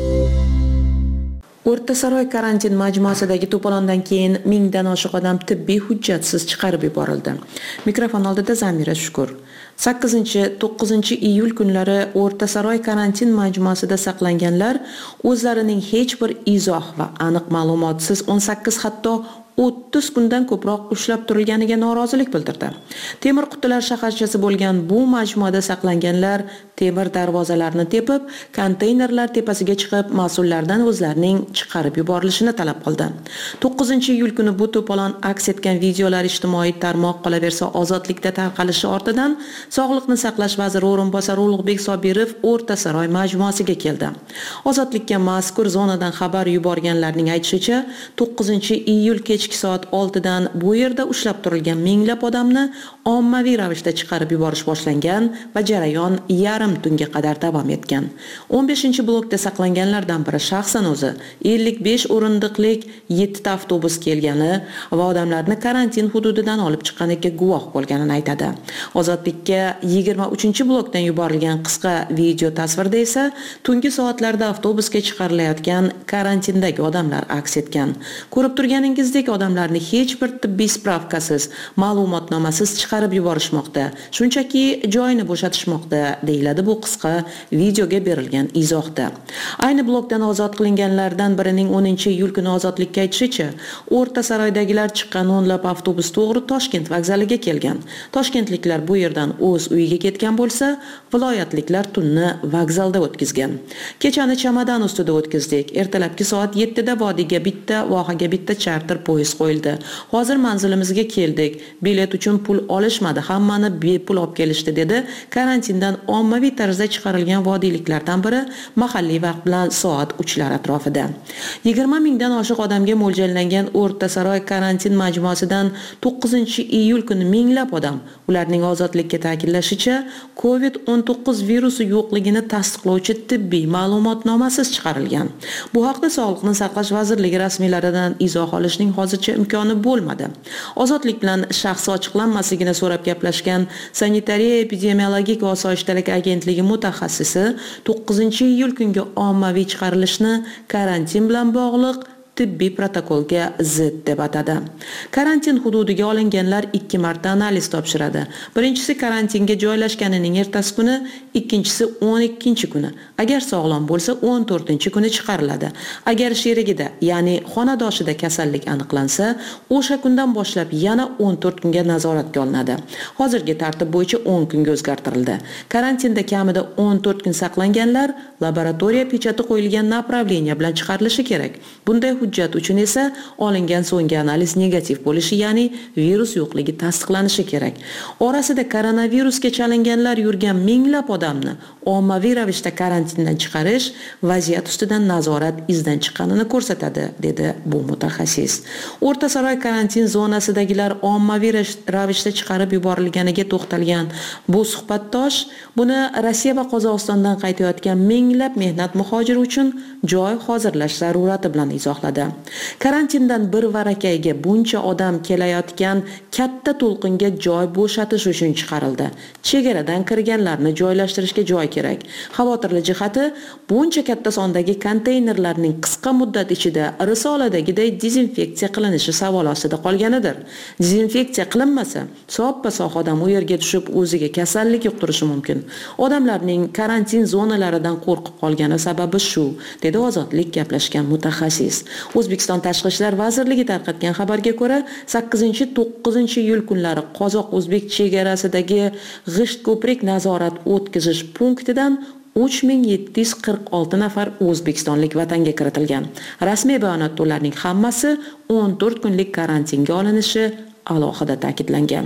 O'rtasaroy karantin majmuasidagi to'polondan keyin mingdan oshiq odam tibbiy hujjatsiz chiqarib yuborildi. Mikrofon oldida Zamira Shukur. sakkizinchi to'qqizinchi iyul kunlari O'rtasaroy karantin majmuasida saqlanganlar o'zlarining hech bir izoh va aniq ma'lumotsiz o'n sakkiz hatto o'ttiz kundan ko'proq ushlab turilganiga norozilik bildirdi. Temir qutilar shaharchasi bo'lgan bu majmuada saqlanganlar temir darvozalarni tepib, konteynerlar tepasiga chiqib, mas'ullardan o'zlarining chiqarib yuborilishini talab qildi. to'qqizinchi iyul kuni bu to'polon aks etgan videolar ijtimoiy tarmoq qolaversa ozodlikda tarqalishi ortidan Sog'liqni saqlash vaziri o'rinbosari Ulug'bek Sobirov O'rtasaroy majmuasiga keldi. Ozodlikka mazkur zonadan xabar yuborganlarning aytishicha, to'qqizinchi iyul kechki soat oltidan bu yerda ushlab turilgan minglab odamni ommaviy ravishda chiqarib yuborish boshlangan va jarayon yarim tunga qadar davom etgan. o'n beshinchi blokda saqlanganlardan biri shaxsan o'zi ellik besh o'rindiqlik yetti ta avtobus kelgani va odamlarni karantin hududidan olib chiqqaniga guvoh bo'lganini aytadi. Ozodlikka yigirma uchinchi blokdan yuborilgan qisqa video tasvirda esa tungi soatlarda avtobusga chiqarilayotgan karantindagi odamlar aks etgan. Ko'rib turganingizdek odamlarni hech bir tibbiy spravkasiz, ma'lumotnomasiz chiqarib yuborishmoqda. Shunchaki joyini bo'shatishmoqda, deyiladi bu qisqa videoga berilgan izohda. Ayni blokdan ozod qilinganlardan birining o'ninchi iyul kuni ozodlikka aytishicha, O'rtasaroydagilar chiqqan o'nlab avtobus to'g'ri Toshkent vokzaliga kelgan. Toshkentliklar bu yerdan o'z uyiga ketgan bo'lsa, viloyatliklar tunni vokzalda o'tkazgan. Kechani chamadan ustida o'tkazdik. Ertalabki soat yettida vodiyga bitta, vohaga bitta charter poyezd qo'yildi. Hozir manzilimizga keldik. Bilet uchun pul olishmadi, hammani bepul olib kelishdi, dedi karantindan ommaviy tarzda chiqarilgan vodiyliklardan biri mahalliy vaqt bilan soat uchlar atrofida. yigirma mingdan oshiq odamga mo'ljallangan O'rtasaroy karantin majmuasidan to'qqizinchi iyul kuni minglab odam, ularning ozodlikka ta'kidlashicha, covid o'n to'qqiz virusi yo'qligini tasdiqlovchi tibbiy ma'lumotnomasiz chiqarilgan. Bu haqda Sog'liqni saqlash vazirligi rasmiylaridan izoh olishning hozircha imkoni bo'lmadi. Ozodlik bilan shaxsi ochiqlanmasligini so'rab gaplashgan Sanitariya epidemiologik va osoyishtalik agentligi mutaxassisi to'qqizinchi iyul kungi ommaviy chiqarilishni karantin bilan bog'liq tibbiy protokolga zid deb atadi. Karantin hududiga olinganlar ikki marta analiz topshiradi. Birinchisi karantinga joylashganining ertasi kuni, ikkinchisi o'n ikkinchi kuni. Agar sog'lom bo'lsa o'n to'rtinchi kuni chiqariladi. Agar sherigida, ya'ni xonadoshida kasallik aniqlansa, o'sha kundan boshlab yana o'n to'rt kunga nazoratga olinadi. Hozirgi tartib bo'yicha o'n kunga o'zgartirildi. Karantinda kamida o'n to'rt kun saqlanganlar laboratoriya pechati qo'yilgan направление bilan chiqarilishi kerak. Bunday hujjat uchun esa olingan so'nggi analiz negativ bo'lishi, ya'ni virus yo'qligi tasdiqlanishi kerak. Orasida koronavirusga chalinganlar yurgan minglab odamni ommaviy ravishda karantindan chiqarish vaziyat ustidan nazorat izdan chiqqanini ko'rsatadi, dedi bu mutaxassis. O'rtasaroy karantin zonasidagilar ommaviy ravishda chiqarib yuborilganiga to'xtalgan bu suhbatdosh buni Rossiya va Qozog'istondan qaytayotgan minglab mehnat muhojiri uchun joy hozirlash zarurati bilan izohladi. Karantindan bir varakayga buncha odam kelayotgan katta to'lqinga joy bo'shatish uchun chiqarildi. Chegaradan kirganlarni joylashtirishga joy kerak. Xavotirli jihati, buncha katta sondagi konteynerlarning qisqa muddat ichida risoladagiday dezinfeksiya qilinishi savol ostida qolganidir. Dezinfeksiya qilinmasa, soppa-sog' odam u yerga tushib o'ziga kasallik yuqtirishi mumkin. Odamlarning karantin zonalaridan qo'rqib qolgani sababi shu, dedi Ozodlik gaplashgan mutaxassis. O'zbekiston Tashqi ishlar vazirligi tarqatgan xabarga ko'ra, sakkizinchi to'qqizinchi iyul kunlari qozoq-o'zbek chegarasidagi G'isht ko'prik nazorat o'tkazish punktidan uch ming yetti yuz qirq olti nafar o'zbekistonlik vatanga kiritilgan. Rasmiy bayonotda ularning hammasi o'n to'rt kunlik karantinga olinishi alohida ta'kidlangan.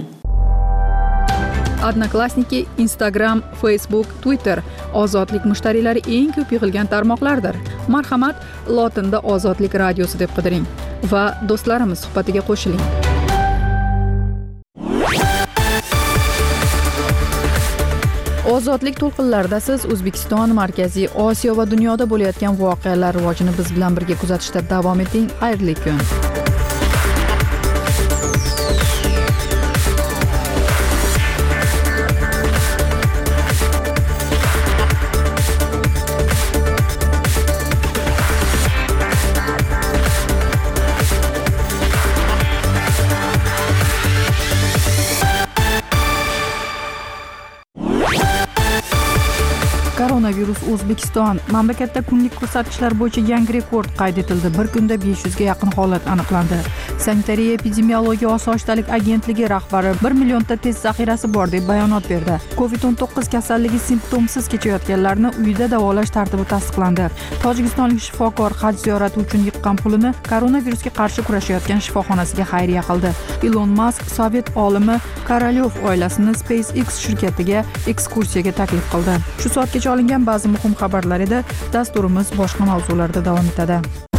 Odnoklassniki, Instagram, Facebook, Twitter ozodlik mushtariylari eng ko'p yig'ilgan tarmoqlardir. Marhamat, lotinda Ozodlik radiosi deb qidiring va do'stlarimiz suhbatiga qo'shiling. Ozodlik to'lqinlarida siz O'zbekiston, Markaziy Osiyo va dunyoda bo'layotgan voqealar rivojini biz bilan birga kuzatishda davom eting. Xayrli kun. Koronavirus O'zbekiston. Mamlakatda kunlik ko'rsatkichlar bo'yicha yangi rekord qayd etildi. Bir kunda besh yuzga yaqin holat aniqlandi. Sanitariya epidemiologiya osoyishtalik agentligi rahbari bir millionta test zaxirasi bor deb bayonot berdi. covid o'n to'qqiz kasalligi simptomsiz kechayotganlarni uyida davolash tartibi tasdiqlandi. Tojikistonlik shifokor haj ziyorati uchun yiqqan pulini koronavirusga qarshi kurashayotgan shifoxonasiga xayriya qildi. Elon Musk sovet olimi Korolyov oilasini SpaceX shirkatiga ekskursiyaga taklif qildi. Shu soatgacha olingan ba'zi muhim xabarlar edi. Dasturimiz boshqa mavzularda davom etadi.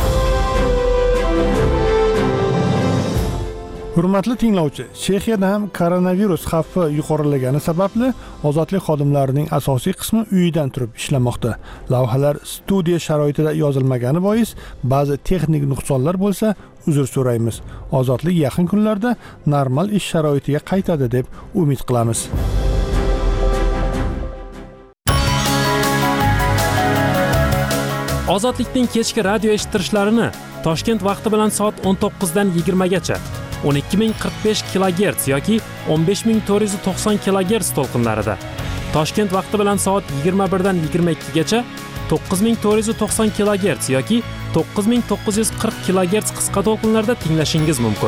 Hurmatli tinglovchi, Chexiyada ham koronavirus xavfi yuqorilagani sababli ozodlik xodimlarining asosiy qismi uyidan turib ishlamoqda. Lavhalar studiya sharoitida yozilmagani bois ba'zi texnik nuqsonlar bo'lsa, uzr so'raymiz. Ozodlik yaqin kunlarda normal ish sharoitiga qaytadi deb umid qilamiz. Ozodlikning kechki radio eshittirishlarini Toshkent vaqti bilan soat o'n to'qqizdan yigirma gacha o'n ikki ming qirq besh kilogerts yoki o'n besh ming to'rt yuz to'qson kilogerts to'lqinlarida, Toshkent vaqti bilan soat yigirma birdan yigirma ikki gacha to'qqiz ming to'rt yuz to'qson kilogerts yoki to'qqiz ming to'qqiz yuz qirq kilogerts qisqa to'lqinlarda tinglashingiz mumkin.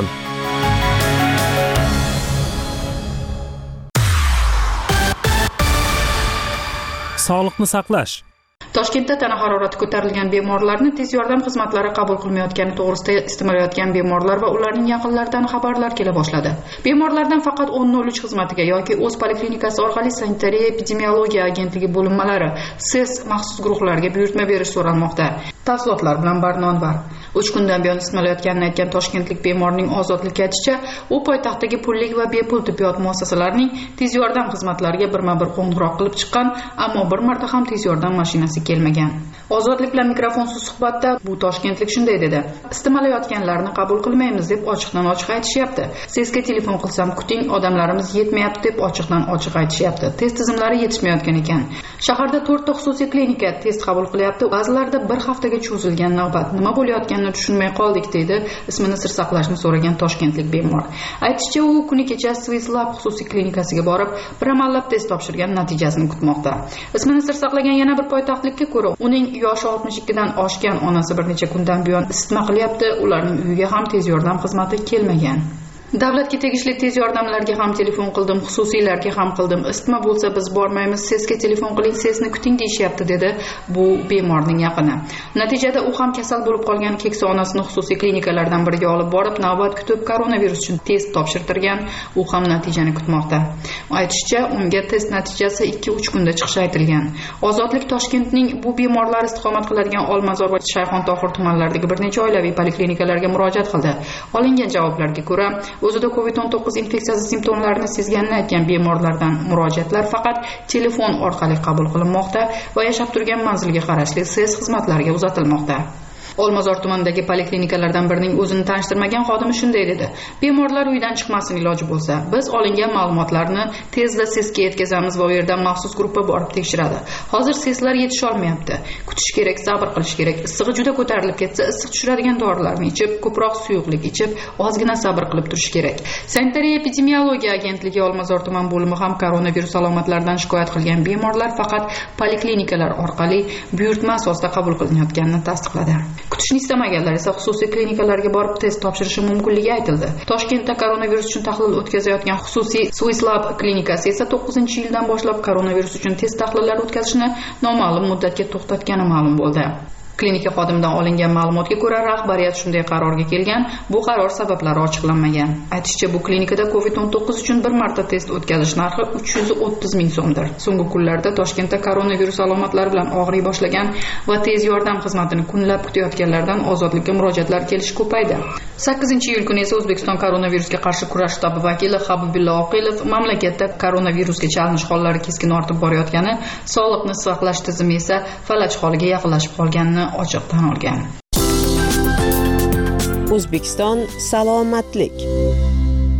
Sog'liqni saqlash. Toshkentda tana harorati ko'tarilgan bemorlarni tez yordam xizmatlari qabul qilmayotgani to'g'risida istimolayotgan bemorlar va ularning yaqinlaridan xabarlar kela boshladi. Bemorlardan faqat o'n nol uch xizmatiga yoki o'z poliklinikasi orqali sanitariya epidemiologiya agentligi bo'linmalari S E S maxsus guruhlariga buyurtma berish so'ralmoqda. Tafsilotlar bilan Barnon var. uch kundan buyon isitmalayotganini aytgan toshkentlik bemorning ozodlikka aytishicha, u poytaxtdagi pullik va bepul tibbiyot muassasalarining tez yordam xizmatlariga birma-bir qo'ng'iroq qilib chiqqan, ammo bir marta ham tez yordam mashinasi kelmagan. Ozodlik bilan mikrofonsiz suhbatda bu toshkentlik shunday dedi: "Istimalayotganlarni qabul qilmaymiz deb ochiqdan ochiq aytishyapti. S E Sga telefon qilsam kuting, odamlarimiz yetmayapti deb ochiqdan ochiq aytishyapti. Test tizimlari yetishmayotgan ekan. Shaharda to'rtta xususiy klinika test qabul qilyapti. Ba'zilarda bir haftaga cho'zilgan navbat. Nima bo'layotganini tushunmay qoldik", dedi ismini sir saqlashni so'ragan toshkentlik bemor. Aytishicha, u kuni kecha Swisslab xususiy klinikasiga borib, bir amallab test topshirgan, natijasini kutmoqda. Ismini sir saqlagan yana bir poytaxtlikka ko'ra, uning yoshi oltmish ikkidan oshgan onasi bir necha kundan buyon isitma qilyapti. Ularning uyiga ham tez yordam xizmati kelmagan. Davlatga tegishli tez yordamlarga ham telefon qildim, xususiylarga ham qildim. Isitma bo'lsa biz bormaymiz, S E Sga telefon qiling, S E Sni kuting deyishyapti, dedi bu bemorning yaqini. Natijada u ham kasal bo'lib qolgan keksa onasini xususiy klinikalardan biriga olib borib, navbat kutib koronavirus uchun test topshirtirgan. U ham natijani kutmoqda. Aytishicha, unga test natijasi ikki uch kunda chiqishi aytilgan. Ozodlik Toshkentning bu bemorlar istiqomat qiladigan Olmazor va Shayxontohur tumanlaridagi bir necha oilaviy poliklinikalarga murojaat qildi. Olingan javoblarga ko'ra, o'zida covid o'n to'qqiz infeksiyasi simptomlarini sezganini aytgan bemorlardan murojaatlar faqat telefon orqali qabul qilinmoqda va yashab turgan manzilga qarashli S E S xizmatlariga uzatilmoqda. Olmazor tumanidagi poliklinikalardan birining o'zini tanishtirmagan xodimi shunday dedi: "Bemorlar uydan chiqmasin iloji bo'lsa, biz olingan ma'lumotlarni tezda S E Sga yetkazamiz va u yerdan maxsus guruhga borib tekshiradi. Hozir S E Slar yetisha olmayapti. Kutish kerak, sabr qilish kerak. Issig'i juda ko'tarilib ketsa, issiq tushiradigan dorilarni ichib, ko'proq suyuqlik ichib, ozgina sabr qilib turish kerak." Sanitariya epidemiologiya agentligi Olmazor tuman bo'limi ham koronavirus alomatlaridan shikoyat qilgan bemorlar faqat poliklinikalar orqali buyurtma asosida qabul qilinayotganini tasdiqladi. Kutishni istamaganlar esa xususiy klinikalarga borib test topshirishi mumkinligi aytildi. Toshkentda koronavirus uchun tahlil o'tkazayotgan xususiy Swisslab klinikasi esa to'qqizinchi yildan boshlab koronavirus uchun test tahlillari o'tkazishni noma'lum muddatga to'xtatgani ma'lum bo'ldi. Klinika xodimidan olingan ma'lumotga ko'ra, rahbariyat shunday qarorga kelgan. Bu qaror sabablari ochiqlanmagan. Aytishicha, bu klinikada covid o'n to'qqiz uchun bir marta test o'tkazish narxi uch yuz o'ttiz ming so'mdir. So'nggi kunlarda Toshkentda koronavirus alomatlari bilan og'riy boshlagan va tez yordam xizmatini kunlab kutayotganlardan ozodlikka murojaatlar kelishi ko'paydi. sakkizinchi iyul kuni esa O'zbekiston koronavirusga qarshi kurash shtabi vakili Habibulla Oqilov mamlakatda koronavirusga chalinish hollari keskin ortib borayotgani, sog'liqni saqlash tizimi esa falaj holiga yaqinlashib qolganini ochiq tan olgan. O'zbekiston salomatlik.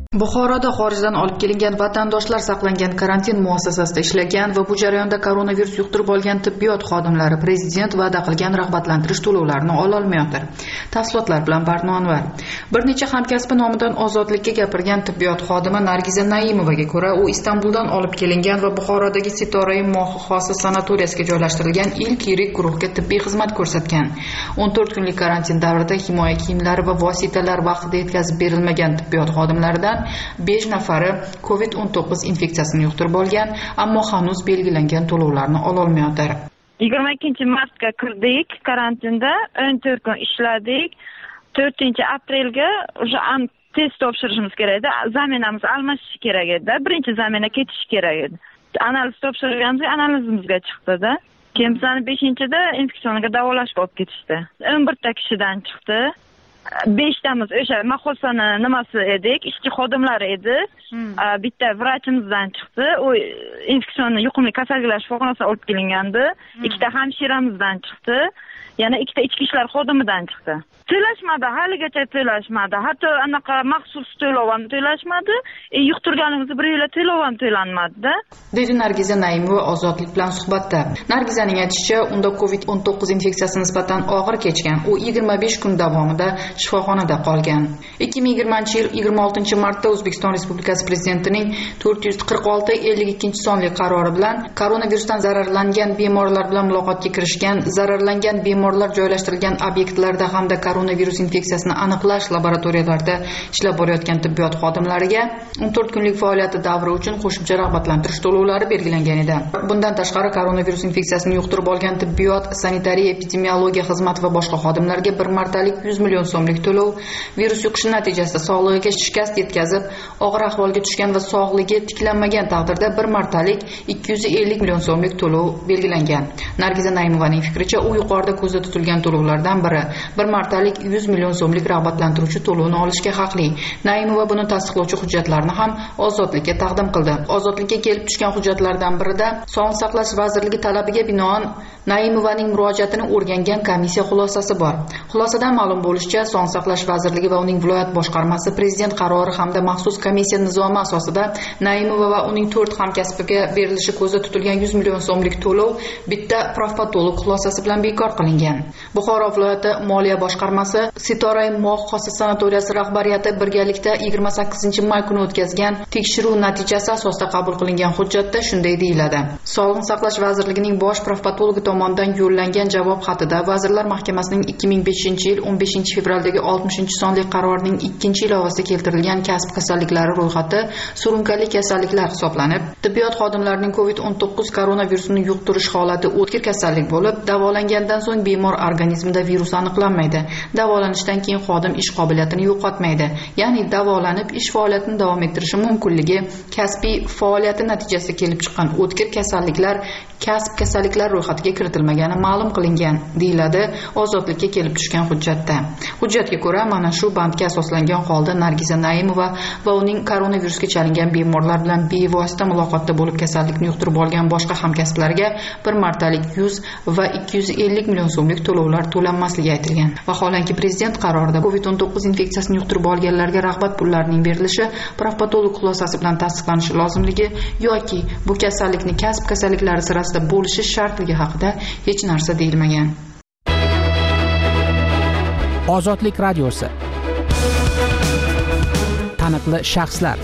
Buxoroda xorijdan olib kelingan vatandoshlar saqlangan karantin muassasasida ishlagan va bu jarayonda koronavirus yuqtirib olgan tibbiyot xodimlari prezident va'da qilgan rag'batlantirish to'lovlarini ololmayotir. Tafsilotlar bilan Barno Anvar. Bir necha hamkasbi nomidan ozodlikka gapirgan tibbiyot xodimi Nargiza Naimovaga ko'ra, u Istanbuldan olib kelingan va Buxorodagi Sitorai Mohi xossis sanatoriyasiga joylashtirilgan ilk yirik guruhga tibbiy xizmat ko'rsatgan. o'n to'rt kunlik karantin davrida himoya kiyimlari va vositalar vaqtida yetkazib berilmagan tibbiyot xodimlaridan besh nafari covid o'n to'qqiz infeksiyasini yuqtirib olgan, ammo hanuz belgilangan to'lovlarni ololmayotir. yigirma ikkinchi martga kirdik karantinda, o'n to'rt kun ishladik. to'rtinchi aprelga o'sha test topshirishimiz kerak edi. Zaminamiz almashishi kerak edi. Birinchi zamina ketishi kerak edi. Analiz topshirganimizda analizimizga chiqdi-da. Keyin bizani beshinchida infeksionga davolashga olib ketishdi. o'n birta kishidan chiqdi. beshtamiz o'sha mahosani nimasi edik, ishchi xodimlari edi. Bitta vrachimizdan chiqdi. U infeksion yuqumli kasalliklar shifoxonasiga olib kelingandi. Ikkita hamshiramizdan chiqdi. Yana ikkita ichki ishlar xodimidan chiqdi. To'lashmadi, haligacha to'lashmadi. Hatto anaqa maxsus to'lov ham to'lashmadi. E, yuqtirganimizni bir yil to'lov ham to'lanmadi-da. Dedi Nargiza Naimova Ozodlik bilan suhbatda. Nargizaning aytishicha, unda covid o'n to'qqiz infeksiyasi nisbatan og'ir kechgan. U yigirma besh kun davomida shifoxonada qolgan. ikki ming yigirmanchi yil yigirma oltinchi martda O'zbekiston Respublikasi Prezidentining to'rt yuz qirq olti ellik ikkinchi sonli qarori bilan koronavirusdan zararlangan bemorlar bilan muloqotga kirishgan, zararlangan bemorlar joylashtirilgan obyektlarda hamda koronavirus infeksiyasini aniqlash laboratoriyalarida ishlab borayotgan tibbiyot xodimlariga o'n to'rt kunlik faoliyati davri uchun qo'shimcha rag'batlantirish to'lovlari belgilangan edi. Bundan tashqari koronavirus infeksiyasini yuqtirib olgan tibbiyot, sanitariya, epidemiologiya xizmati va boshqa xodimlarga bir martalik yuz million so'mlik to'lov, virus yuqishi natijasida sog'lig'iga shikast yetkazib, og'ir ahvolga tushgan va sog'ligi tiklanmagan taqdirda bir martalik ikki yuz ellik million so'mlik to'lov belgilangan. Nargiza Naimovaning fikricha, u yuqorida ko'zda tutilgan to'lovlardan biri bir martalik yuz million so'mlik rag'batlantiruvchi to'lovni olishga haqli. Naimova buni tasdiqlovchi hujjatlarni ham Ozodlikka taqdim qildi. Ozodlikka kelib tushgan hujjatlardan birida Sog'liqni saqlash vazirligi talabiga binoan Naimovaning murojaatini o'rgangan komissiya xulosasi bor. Xulosadan ma'lum bo'lishicha, Sog'liqni saqlash vazirligi va uning viloyat boshqarmasi prezident qarori hamda maxsus komissiya nizomi asosida Naimova va uning to'rt hamkasbiga berilishi ko'zda tutilgan yuz million so'mlik to'lov bitta profpatolog xulosasi bilan bekor qilingan. Buxoro viloyati moliya boshqarmasi Sitorai Mohi xossis sanatoriyasi rahbariyati birgalikda yigirma sakkizinchi may kuni o'tkazgan tekshiruv natijasi asosida qabul qilingan hujjatda shunday deyiladi. Sog'liqni saqlash vazirligining bosh profpatologi tomonidan yo'llangan javob xatida Vazirlar Mahkamasining ikki ming beshinchi yil o'n beshinchi fevraldagi oltmishinchi sonli qarorining ikkinchi ilovasida keltirilgan kasb kasalliklari ro'yxati surunkali kasalliklar hisoblanib, tibbiyot xodimlarining covid o'n to'qqiz koronavirusini yuqtirish holati o'tkir kasallik bo'lib, davolangandan so'ng bemor organizmida virus aniqlanmaydi. Davolanishdan keyin xodim ish qobiliyatini yo'qotmaydi. Ya'ni davolanib ish faoliyatini davom ettirishi mumkinligi kasbiy faoliyati natijasida kelib chiqqan o'tkir kasalliklar kasb kasalliklar ro'yxatiga kiritilmagani ma'lum qilingan, deyiladi Ozodlikka kelib tushgan hujjatda. Hujjatga ko'ra, mana shu bandga asoslangan holda Nargiza Naimova va uning koronavirusga chalingan bemorlar bilan bevosita muloqotda bo'lib kasallikni yuqtirib olgan boshqa hamkasblariga bir martalik yuz va ikki yuz ellik million so'mlik to'lovlar to'lanmasligi aytilgan. Vaholanki prezident qarorida covid o'n to'qqiz infeksiyasini yuqtirib olganlarga rag'bat pullarining berilishi profpatolog xulosasi bilan tasdiqlanishi lozimligi yoki bu kasallikni kasb kasalliklari sirasida bo'lishi shartligi haqida hech narsa deyilmagan. Ozodlik radiosi. Taniqli shaxslar.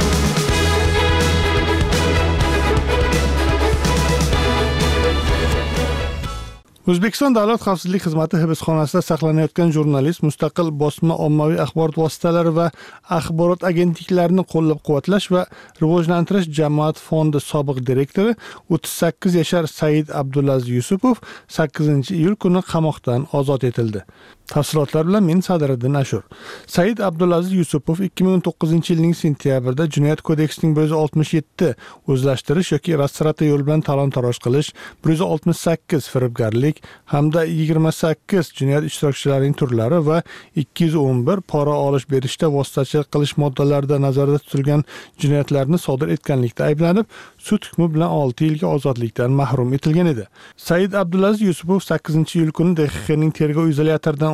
O'zbekiston Davlat xavfsizlik xizmati hibsxonasida saqlanayotgan jurnalist mustaqil bosma ommaviy axborot vositalari va axborot agentliklarini qo'llab-quvvatlash va rivojlantirish jamoat fondi sobiq direktori o'ttiz sakkiz yashar Said Abdulaziz Yusupov sakkizinchi iyul kuni qamoqdan ozod etildi. Tafsilotlar bilan men Sadiriddin Ashur. Said Abdulaziz Yusupov ikki ming o'n to'qqizinchi yilning sentyabrida Jinoyat kodeksining bir yuz oltmish yetti o'zlashtirish yoki rastrata yo'l bilan talon-taroj qilish, bir yuz oltmish sakkiz firibgarlik hamda yigirma sakkiz jinoyat ishtirokchilarining turlari va ikki yuz o'n bir pora olish berishda vositachilik qilish moddalarida nazarda tutilgan jinoyatlarni sodir etganlikda ayblanib, sud hukmi bilan olti yilga ozodlikdan mahrum etilgan edi. Said Abdulaziz Yusupov sakkizinchi iyul kuni D X Xning tergov izolyatoridan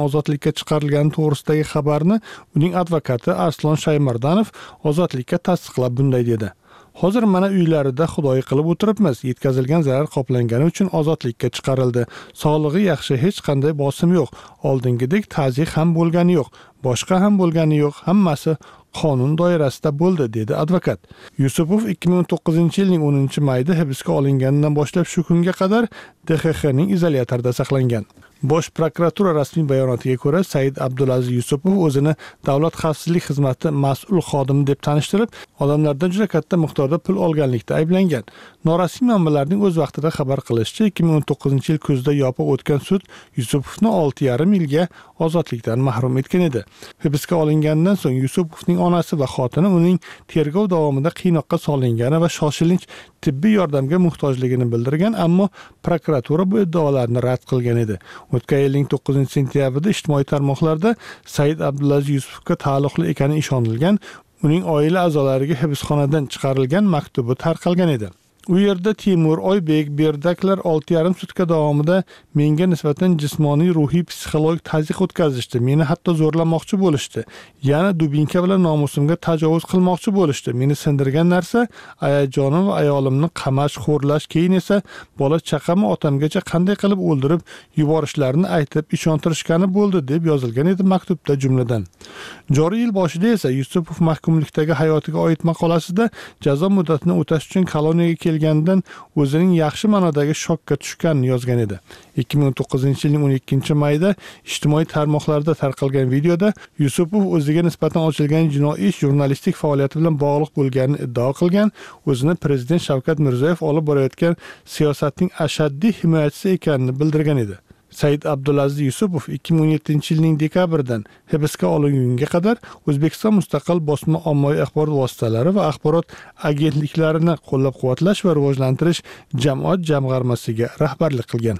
ozodlikka chiqarilgani to'g'risidagi xabarni uning advokati Arslon Shaymardanov ozodlikka tasdiqlab bunday dedi. Hozir mana uylarida xudoyi qilib o'tiribmiz. Yetkazilgan zarar qoplangani uchun ozodlikka chiqarildi. Sog'lig'i yaxshi, hech qanday bosim yo'q. Oldingidek ta'ziyq ham bo'lgani yo'q, boshqa ham bo'lgani yo'q. Hammasi qonun doirasida bo'ldi, dedi advokat. Yusupov ikki ming o'n to'qqizinchi yilning o'ninchi mayida hibsga olinganidan boshlab shu kunga qadar D X Xning izolyatorida saqlangan. Bosh prokuratura rasmiy bayonotiga ko'ra, Said Abdulaziz Yusupov o'zini Davlat xavfsizlik xizmati mas'ul xodimi deb tanishtirib, odamlardan juda katta miqdorda pul olganlikda ayblangan. Norasmiy manbalarning o'z vaqtida xabar qilishicha, ikki ming o'n to'qqizinchi yil kuzda yopiq o'tgan sud Yusupovni olti yarim yilga ozodlikdan mahrum etgan edi. Hibsga olingandan so'ng Yusupovning onasi va xotini uning tergov davomida qiynoqqa solingani va shoshilinch tibbiy yordamga muhtojligini bildirgan, ammo prokuratura bu iddaolarni rad qilgan edi. O'tgan yilning to'qqizinchi sentyabrida ijtimoiy tarmoqlarda Said Abdulaziz Yusupovga taalluqli ekani ishonilgan, uning oila a'zolariga hibsxonadan chiqarilgan maktubi tarqalgan edi. U yerda Timur, Oybek, Berdaklar olti yarim sutka davomida menga nisbatan jismoniy, ruhiy, psixologik tazyiq o'tkazishdi. Meni hatto zo'rlamoqchi bo'lishdi. Yana dubinka bilan nomusimga tajovuz qilmoqchi bo'lishdi. Meni sindirgan narsa ayajonim va ayolimni qamash, xo'rlash, keyin esa bola chaqamni otamgacha qanday qilib o'ldirib yuborishlarini aytib ishontirishgani bo'ldi, deb yozilgan edi maktubda jumladan. Joriy yil boshida esa Yusupov mahkumlikdagi hayotiga oid maqolasida jazo muddatini o'tash uchun koloniyaga kelganidan o'zining yaxshi ma'nodagi shokka tushganini yozgan edi. ikki ming o'n to'qqizinchi yilning o'n ikkinchi mayida ijtimoiy tarmoqlarda tarqalgan videoda Yusupov o'ziga nisbatan ochilgan jinoiy ish jurnalistik faoliyati bilan bog'liq bo'lganini iddao qilgan, o'zini prezident Shavkat Mirziyoyev olib borayotgan siyosatning ashaddiy himoyachisi ekanini bildirgan edi. Said Abdulaziz Yusupov ikki ming o'n yettinchi yilning dekabridan hibsga olingunga qadar O'zbekiston mustaqil bosma ommaviy axborot vositalari va axborot agentliklarini qo'llab-quvvatlash va rivojlantirish jamoat jamg'armasiga rahbarlik qilgan.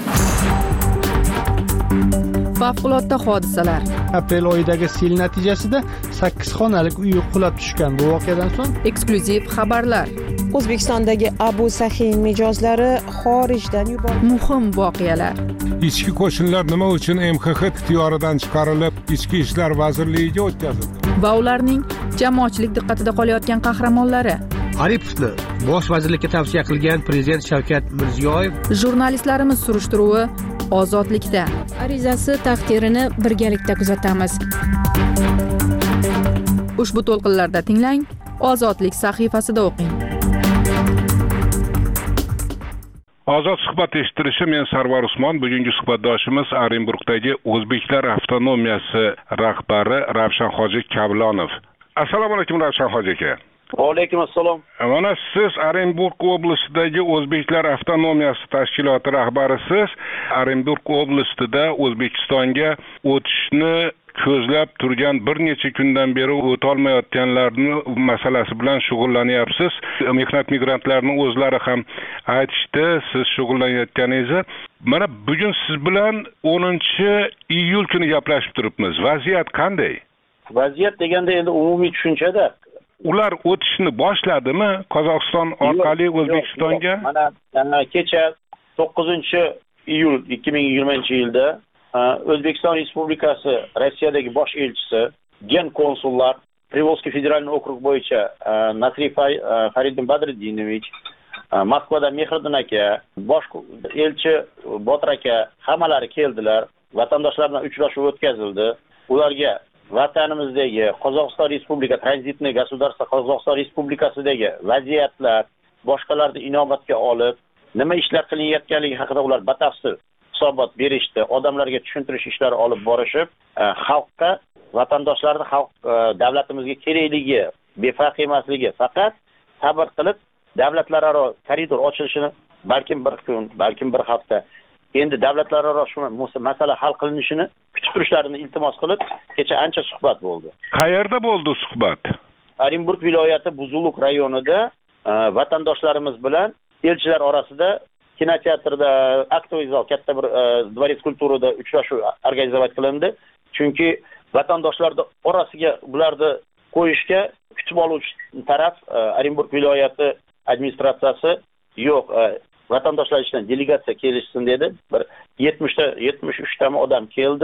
Favqulodda hodisalar. Aprel oyidagi sel natijasida sakkiz xonalik uy qulab tushgan. Bu voqeadan so'ng eksklyuziv xabarlar. O'zbekistondagi Abu Sahin mijozlari xorijdan yuborildi. Muhim voqealar. Ichki qo'shinlar nima uchun M X X ixtiyoridan chiqarilib, Ichki ishlar vazirligiga o'tkazildi? Va ularning jamoatchilik diqqatida qolayotgan qahramonlari. Aripovni bosh vazirlikka tavsiya qilgan prezident Shavkat Mirziyoyev. Jurnalistlarimiz surishtiruvi ozodlikda. Arizasi taqdirini birgalikda kuzatamiz. Ushbu to'lqinlarda tinglang, Ozodlik sahifasida o'qing. Ozod suhbat eshittirishi, men Sarvar Usmon. Bugungi suhbatdoshimiz Orenburgdagi O'zbeklar avtonomiyasi rahbari Ravshan Hoji Kavlonov. Assalomu alaykum Ravshan Hoji aka. Va alaykum assalom. Mana siz Orenburg oblastidagi O'zbeklar avtonomiyasi tashkiloti rahbarisiz. Orenburg oblastida O'zbekistonga o'tishni ko'zlab turgan bir necha kundan beri o'tolmayotganlarning masalasi bilan shug'ullanyapsiz. Mehnat migrantlarning o'zlari ham aytishdi, siz shug'ullanayotganingizni. Mana bugun siz bilan o'ninchi iyul kuni gaplashib turibmiz. Vaziyat qanday? Vaziyat deganda endi umumiy tushunchada ular o'tishni boshladimi Qozog'iston orqali O'zbekistonga? Mana kecha to'qqizinchi iyul ikki ming yigirmanchi yilda O'zbekiston Respublikasi Rossiyadagi bosh elchisi, gen konsullar, Приволжский federalniy okrug bo'yicha Nasriy Faridin Badriddinovich, Moskvadan Mehriddin aka, bosh elchi Botir aka hammalari keldilar. Vatandoshlar bilan uchrashuv o'tkazildi. Ularga vatanimizdagi Qozog'iston Respublika tranzitniy государство Qozog'iston Respublikasidagi vaziyatlar, boshqalarni inobatga olib, nima ishlar qilinayotganligi haqida ular batafsil hisobot berishdi. Odamlarga tushuntirish ishlari olib borishib, xalqqa, vatandoshlarning xalq davlatimizga kerakligi, befarq emasligi, faqat sabr qilib davlatlararo koridor ochilishini balkim bir kun, balkim bir hafta endi davlatlararo shu masala hal qilinishini kutib turishlarini iltimos qilib, kecha ancha suhbat bo'ldi. Qayerda bo'ldi suhbat? Orenburg viloyati Buzuluk rayonida vatandoshlarimiz bilan elchilar orasida kinoteatrda, aktoviy zal, katta bir dvorets kulturada uchrashuv organizatsiya qilindi. Chunki vatandoshlarning orasiga bularni qo'yishga kutib oluvchi taraf Orenburg viloyati administratsiyasi yo'q. Vatandoshlar ishdan delegatsiya kelishsin dedi. Bir yetmish ta yetmish uch ta odam keldi.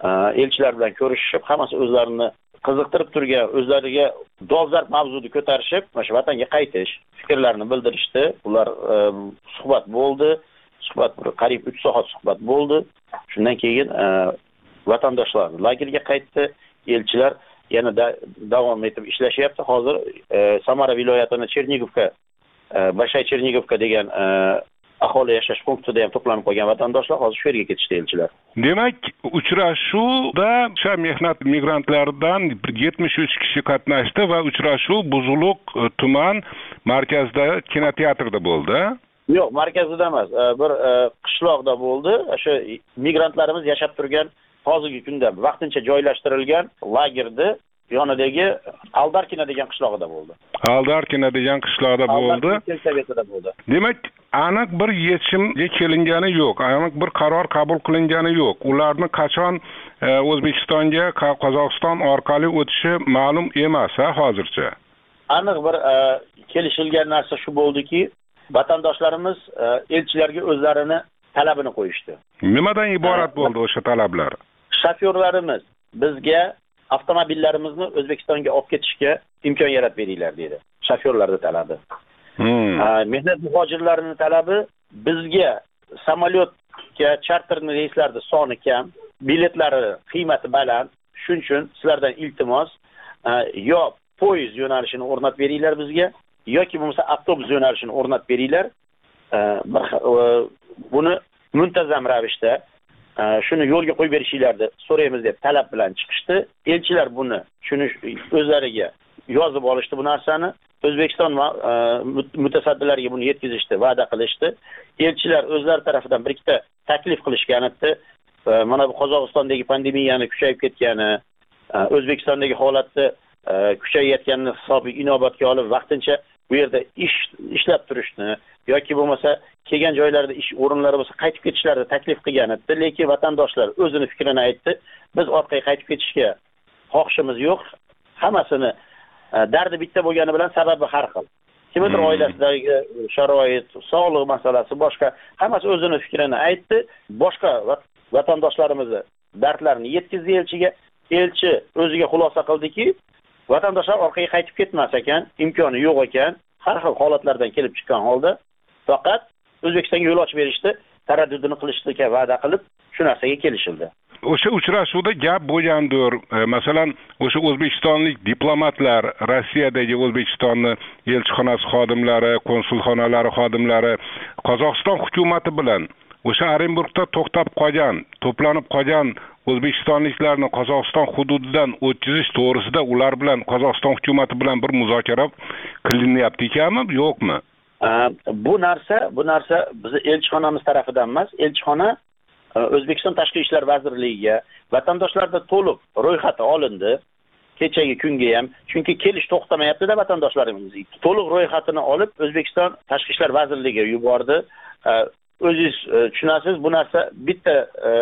elchilar bilan ko'rishib, hammasi o'zlarini qiziqtirib turgan, o'zlariga dolzarb mavzuni ko'tarishib, mana shu vatanga qaytish fikrlarini bildirishdi. Ular suhbat bo'ldi. Suhbat qariyb uch soat suhbat bo'ldi. Shundan keyin vatandoshlar lagerga qaytdi. Elchilar yana davom etib ishlashyapti. Hozir Samara viloyatining Chernigovka, Bashay Chernigovka degan aholi yashash punktida ham to'planib qolgan vatandoshlar hozir shu yerga ketishdi elchilar. Demak, uchrashuvda o'sha mehnat migrantlaridan yetmish uch kishi qatnashdi va uchrashuv Buzuluq tuman markazida kinoteatrda bo'ldi. Yo'q, markazida emas, bir qishloqda bo'ldi. O'sha migrantlarimiz yashab turgan hozirgi kunda vaqtincha joylashtirilgan lagerda yonidagi Aldarkina degan qishlog'ida bo'ldi. Aldarkina degan qishloqda bo'ldi. bo'ldi. Demak, aniq bir yechimga kelingani yo'q, aniq bir qaror qabul qilingani yo'q. Ularni qachon O'zbekistonga Qozog'iston orqali o'tishi ma'lum emas hozircha. Aniq bir kelishilgan narsa shu bo'ldiki, vatandoshlarimiz elchilarga o'zlarini talabini qo'yishdi. Nimadan iborat bo'ldi o'sha talablar? Shofyorlarimiz bizga avtomobillarimizni O'zbekistonga olib ketishga imkon yaratib beringlar dedi. Shofyorlarning talabi. Hmm. Mehnat muhojirlarining talabi bizga samolyotga charter reyslarda soni kam, biletlari qiymati baland. Shuning uchun sizlardan iltimos yo poyezd yo'nalishini o'rnatib beringlar bizga, yoki bo'lmasa avtobus yo'nalishini o'rnatib beringlar. Buni muntazam ravishda shuni yo'lga qo'yib berishinglarni so'raymiz deb talab bilan chiqishdi. Elchilar buni shuni o'zlariga yozib olishdi bu narsani. O'zbekiston mutasaddilariga buni yetkazishdi, va'da qilishdi. Elchilar o'zlari tomonidan bir ikkita taklif qilishgan edi. Mana bu Qozog'istondagi pandemiyani kuchayib ketgani, O'zbekistondagi holatni kuchayayotganini hisobiga inobatga olib vaqtincha bu yerda ish ishlab turishni yoki bo'lmasa kelgan joylarda ish o'rinlari bo'lsa qaytib ketishlarni taklif qilgan edi. Lekin vatandoshlar o'zini fikrini aytdi. Biz orqaga qaytib ketishga xohishimiz yo'q. Hammasini dardi bitta bo'lgani bilan sababi har xil. Kimdir oilasidagi sharoit, sog'liq masalasi, boshqa hammasi o'zini fikrini aytdi. Boshqa vatandoshlarimizni dardlarini yetkazdi elchiga. Elchi o'ziga xulosa qildiki, vatandoshlar orqaga qaytib ketmas ekan, imkoni yo'q ekan, har xil holatlardan kelib chiqqan holda faqat O'zbekistonga yo'l ochib berishdi, taraddudini qilishga va'da qilib, shu narsaga kelishildi. O'sha uchrashuvda gap bo'lgandir. Masalan, o'sha o'zbekistonlik diplomatlar, Rossiyadagi O'zbekistonning elchixonasi xodimlari, konsulxonalari xodimlari Qozog'iston hukumatı bilan o'sha Orenburgda to'xtab qolgan, to'planib qolgan O'zbekistonliklarni Qozog'iston hududidan o'tkazish to'g'risida ular bilan Qozog'iston hukumatı bilan bir muzokara qilinyapti ekanmi, yo'qmi? Bu narsa, bu narsa biz elchixonamiz tomonidan emas, elchixona O'zbekiston Tashqi ishlar vazirligiga vatandoshlarda to'liq ro'yxati olindi. Kechagi kunga ham, chunki kelish to'xtamayapti-da vatandoshlarimiz. To'liq ro'yxatini olib O'zbekiston Tashqi ishlar vazirligiga yubordi. O'zingiz tushunasiz, bu narsa bitta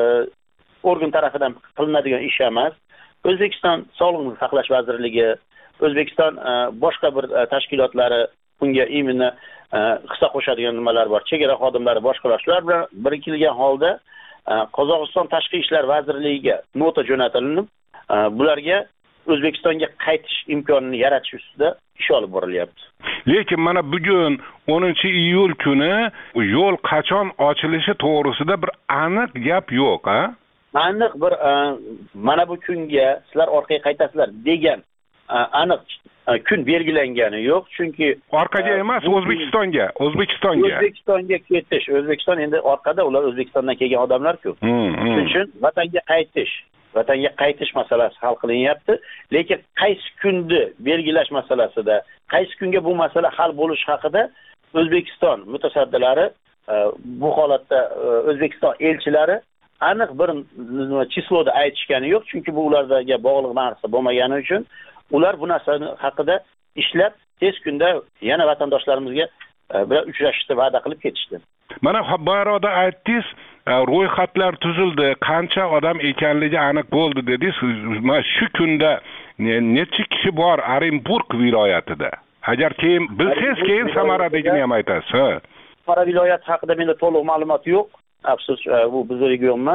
organ tomonidan qilinadigan ish emas. O'zbekiston Sog'liqni saqlash vazirligi, O'zbekiston boshqa bir tashkilotlari bunga imini hissa qo'shadigan nimalar bor. Chegara xodimlari, boshqalar shular bilan birikilgan holda Qozog'iston Tashqi ishlar vazirligiga nota jo'natilib, bularga O'zbekistonga qaytish imkonini yaratish ustida ish olib borilyapti. Lekin mana bugun o'ninchi iyul kuni yo'l qachon ochilishi to'g'risida bir aniq gap yo'q, ha? Aniq bir mana bu kunga sizlar orqaga qaytasizlar degan aniq kun belgilangani yo'q, chunki orqaga emas, O'zbekistonga, O'zbekistonga. O'zbekistonga ketish, O'zbekiston endi orqada, ular O'zbekistondan kelgan odamlar-ku. Shuning uchun vatanga qaytish, vatanga qaytish masalasi hal qilinyapti, lekin qaysi kunni belgilash masalasida, qaysi kunga bu masala hal bo'lish haqida O'zbekiston mutasaddilari, bu holatda O'zbekiston elchilari aniq bir chisloda aytishgani yo'q, chunki bu ularga bog'liq narsa bo'lmagani uchun ular bu narsani haqida ishlab tez kunda yana vatandoshlarimizga bilan uchrashishni va'da qilib ketishdi. Mana bu arada aytdingiz, ro'yxatlar tuzildi, qancha odam ekanligi aniq bo'ldi dedingiz. Mana shu kunda necha kishi bor Orenburg viloyatida? Agar keyin bilsangiz, keyin Samaradagini ham aytasiz. Samara viloyati haqida menda to'liq ma'lumot yo'q. Afsus, bu bizga emas.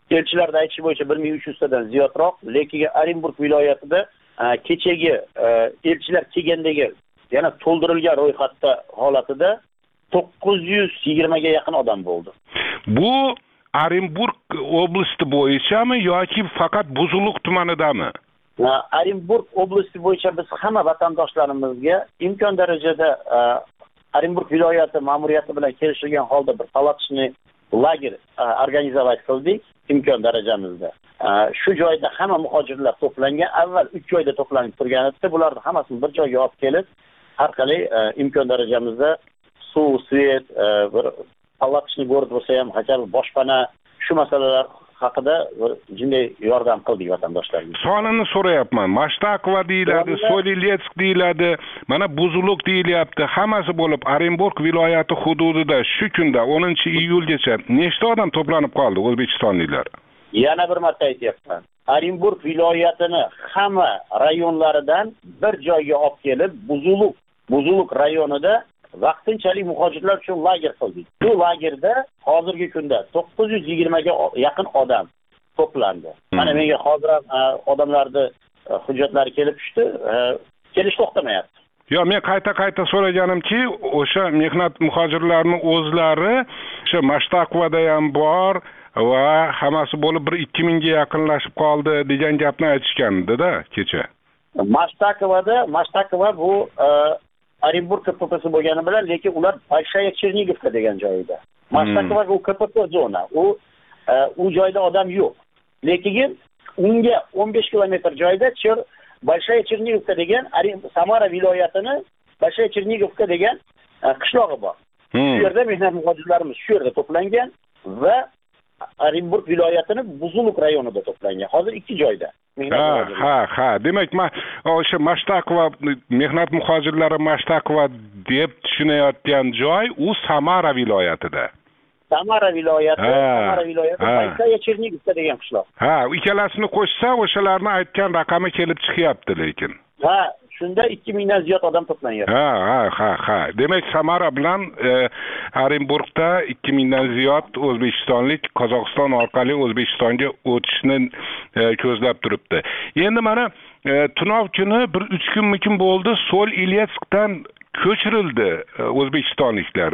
elchilarda aytishi bo'yicha bir ming uch yuztadan ziyodroq, lekin Orenburg viloyatida kechagi elchilar kelgandagi yana to'ldirilgan ro'yxatda holatida to'qqiz yuz yigirmaga yaqin odam bo'ldi. Bu Orenburg oblasti bo'yichami yoki faqat Buzuluq tumanidami? Orenburg oblasti bo'yicha biz hamma vatandoshlarimizga imkon darajada Orenburg viloyati ma'muriyati bilan kelishilgan holda bir palatchni lager organizovat qildik imkon darajamizda. Shu joyda hamma muhojirlar to'plangan, avval uch joyda to'planib turgan edi. Bularni hammasini bir joyga olib kelib, har qalay imkon darajamizda suv, svet, bir palatchni ko'rib bo'lsa ham, hajab boshpana shu masalalar haqida jinday yordam qildik vatandoshlarga. Sonini so'rayapman. Mashtakova deyiladi, Soliletsk deyiladi, mana Buzuluq deyilyapti. Hammasi bo'lib Orenburg viloyati hududida shu kunda o'ninchi iyulgacha nechta odam to'planib qoldi o'zbekistonliklar? Yana bir marta aytyapman. Orenburg viloyatini hamma rayonlaridan bir joyga olib kelib, Buzuluq, Buzuluq rayonida vaqtinchalik muhojirlar uchun lager qildik. Bu lagerda hozirgi kunda to'qqiz yuz yigirmaga yaqin odam to'plandi. Mana menga hozir odamlarning hujjatlari kelib tushdi, kelish to'xtamayapti. Yo, men qayta-qayta so'raganimki, o'sha mehnat muhojirlarining o'zlari o'sha Mashtakovada ham bor va hammasi bo'lib bir ikki mingga yaqinlashib qoldi degan gapni aytishgandi-da kecha. Mashtakovada, Mashtakova bu Orenburg K P P bo'lgani bilan, lekin ular Большая Черниговка degan joyda. Mashtakova u K P P zona, u u joyda odam yo'q. Lekin unga o'n besh kilometr joyda Chir Большая Черниговка degan Samara viloyatini Большая Черниговка degan qishlog'i bor. Shu yerda mehnat muhojirlarimiz shu yerda to'plangan va Orenburg viloyatini Buzuluq rayonida to'plangan. Hozir ikki joyda. Ha, ha, ha. Demak, ma o'sha Mashtakova mehnat muhojirlari Mashtakova deb tushunayotgan joy u Samara viloyatida. Samara viloyati, Samara viloyati Большая Черниговка degan qishloq. Ha, ikkalasini qo'shsa, o'shalarning aytgan raqami kelib chiqyapti lekin. Ha, shunda ikki mingdan ziyod odam to'planyapti. Ha, ha, ha, ha. Demak, Samara bilan Orenburgda ikki mingdan ziyod o'zbekistonlik Qozog'iston orqali O'zbekistonga o'tishni ko'zlab turibdi. Endi mana tunov kuni bir uch kun mumkin bo'ldi, Soliletskdan ko'chirildi o'zbekistonliklar.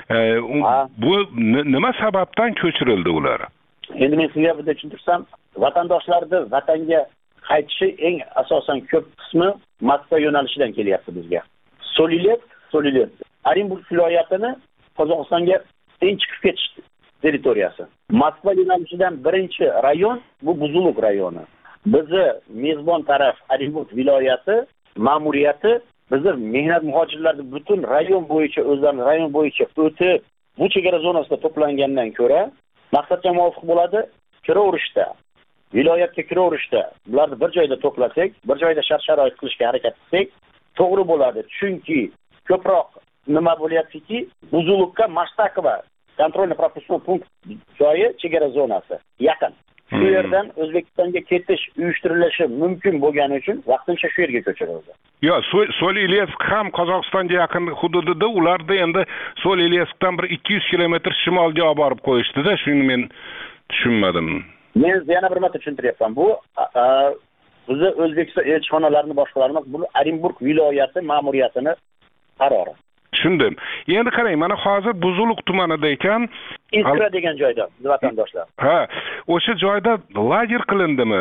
Bu nima sababdan ko'chirildi ular? Endi men sizga bir tushuntirsam, vatandoshlarning vatanga qaytishi eng asosan ko'p qismi Moskva yo'nalishidan kelyapti bizga. Soliletsk, Soliletsk. Orenburg viloyatini Qozog'istonga eng chiqib ketish territoriyasi. Moskva yo'nalishidan birinchi rayon bu Buzuluq rayoni. Bizi mezbon taraf Orenburg viloyati ma'muriyati bizni mehnat muhojirlarni butun rayon bo'yicha o'zlarining rayon bo'yicha o'tib bu chegara zonasida to'plangandan ko'ra maqsadga muvofiq bo'ladi, kiraverishda viloyatga kiraverishda bularni bir joyda to'plasak, bir joyda shart-sharoit qilishga harakat qilsak, to'g'ri bo'ladi. Chunki ko'proq nima bo'lyaptiki, Buzuluqqa Mashtakova kontrolni-propusniy punkt joyi chegara zonasi yaqin. Shu yerdan O'zbekistonga ketish uyushtirilishi mumkin bo'lgani uchun vaqtincha shu yerga ko'chirildi. Yo, Soliletsk ham Qozog'istonga yaqin hududida, ularda endi Soliletskdan bir ikki yuz kilometr shimolga olib borib qo'yishdi-da, shuni men tushunmadim. Men yana bir marta tushuntiryapman. Bu bizni O'zbekiston elchixonalarini boshqalarimiz bu Orenburg viloyati ma'muriyatini qarori. Tushundim. Endi qarang, mana hozir Buzuluq tumanida ekan, Iskra degan joyda vatandoshlar. Ha, o'sha joyda lager qilindimi?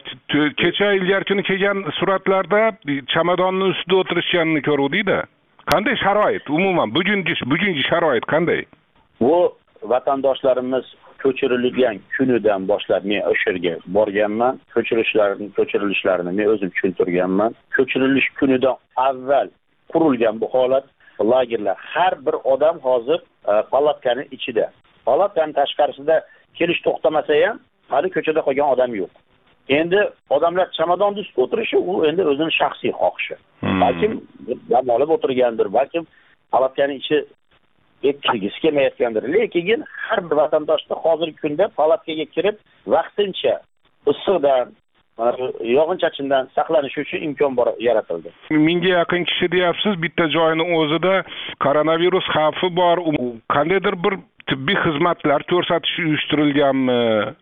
Kecha ilgari kuni kelgan suratlarda chamadonni ustida o'tirishganini ko'ruvdik-da. Qanday sharoit umuman bugungi bugungi sharoit qanday? Bu vatandoshlarimiz ko'chirilgan kunidan boshlab men o'sha yerga borganman. Ko'chirilishlarni, ko'chirilishlarini men o'zim tushuntirganman. Ko'chirilish kunidan avval qurilgan bu holat lagerlar. Har bir odam hozir palatkaning ichida. Palatkaning tashqarisida kelish to'xtamasa ham, hali ko'chada qolgan odam yo'q. Endi odamlar chamadon ustida o'tirishi u endi o'zining shaxsiy xohishi. Balkim dam olib o'tirgandir, balkim palatkaning ichi kirgisi kelmayotgandir. Lekin har bir vatandoshda hozirgi kunda palatkaga kirib vaqtincha issiqdan, yog'inchachindan saqlanish uchun imkon bor yaratildi. Mingga yaqin kishi deyapsiz, bitta joyning o'zida koronavirus xavfi bor. Qandaydir bir tibbiy xizmatlar ko'rsatish uyushtirilganmi?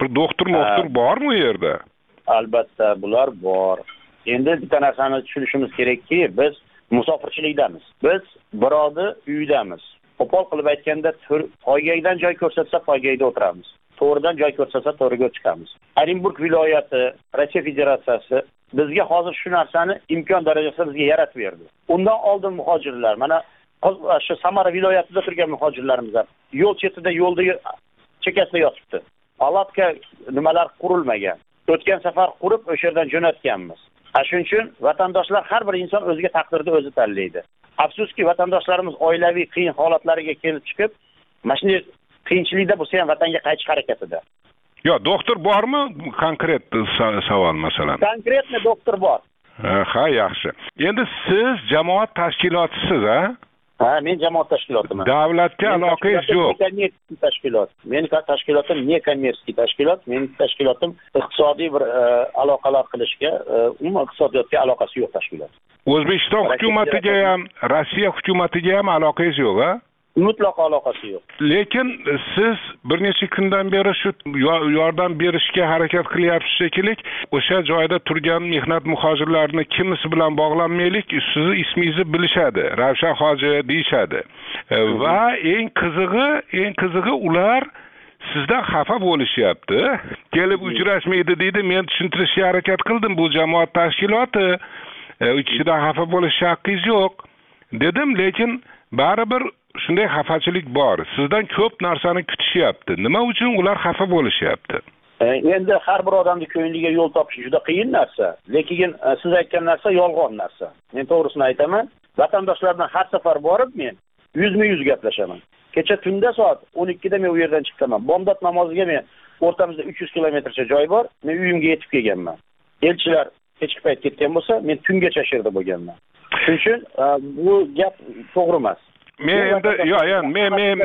bir doktor doktor bormi u yerda? Albatta bular bor. Endi bitta narsani tushunishimiz kerakki, biz musofirchilikdamiz. Biz birovni uyidamiz. Qo'pol qilib aytganda, poygaydan joy ko'rsatsa poygayda o'tiramiz. To'g'ridan joy ko'rsatsa to'g'riga chiqamiz. Orenburg viloyati, Rossiya Federatsiyasi bizga hozir shu narsani imkon darajasida bizga yaratib berdi. Undan oldin muhojirlar, mana shu Samara viloyatida turgan muhojirlarimiz ham yo'l chetida, yo'lda chekkasida yotibdi. Palatka nimalar qurilmagan. O'tgan safar qurib o'sha yerdan jo'natganmiz. Shuning uchun vatandoshlar har bir inson o'ziga taqdirni o'zi tanlaydi. Afsuski vatandoshlarimiz oilaviy qiyin holatlariga kelib chiqib, mana shunday qiyinchilikda bo'lsa ham vatanga qaytish harakatida. Yo, doktor bormi? Konkret savol masalan. Konkretni doktor bor. Ha, yaxshi. Endi siz jamoat tashkilotisiz, ha? Ha, men jamoat tashkilotiman. Davlatga aloqangiz yo'q. Kommersiy tashkilot. Mening tashkilotim ne kommersiy tashkilot, mening tashkilotim iqtisodiy bir aloqalar qilishga, umuman iqtisodiyotga aloqasi yo'q tashkilot. O'zbekiston hukumatiga ham, Rossiya hukumatiga ham aloqangiz yo'q, ha? Mutlaqo aloqasi yo'q. Lekin siz bir necha kundan beri shu yordam berishga harakat qilyapsiz shekilli, o'sha joyda turgan mehnat muhojirlarini kimisi bilan bog'lanmaylik, sizni ismingizni bilishadi. Ravshan hoji deyishadi. Va eng qizig'i, eng qizig'i ular sizdan xafa bo'lishyapti. Kelib uchrashmaydi deydi. Men tushuntirishga harakat qildim. Bu jamoat tashkiloti, ichidan xafa bo'lish haqqingiz yo'q dedim, lekin baribir shunday xafachilik bor. Sizdan ko'p narsani kutishyapti. Nima uchun ular xafa bo'lishyapti? Endi har bir odamning ko'ngliga yo'l topish juda qiyin narsa. Lekin siz aytgan narsa yolg'on narsa. Men to'g'risini aytaman. Vatandoshlardan har safar borib men yuzma-yuz gaplashaman. Kecha tunda soat o'n ikkida men u yerdan chiqaman. Bomdod namoziga men o'rtamizda uch yuz kilometrcha joy bor. Men uyimga yetib kelganman. Elchilar kechki payt ketgan bo'lsa, men tungacha shu yerda bo'lganman. Shuning uchun bu gap to'g'ri emas. Men endi yo, yani men men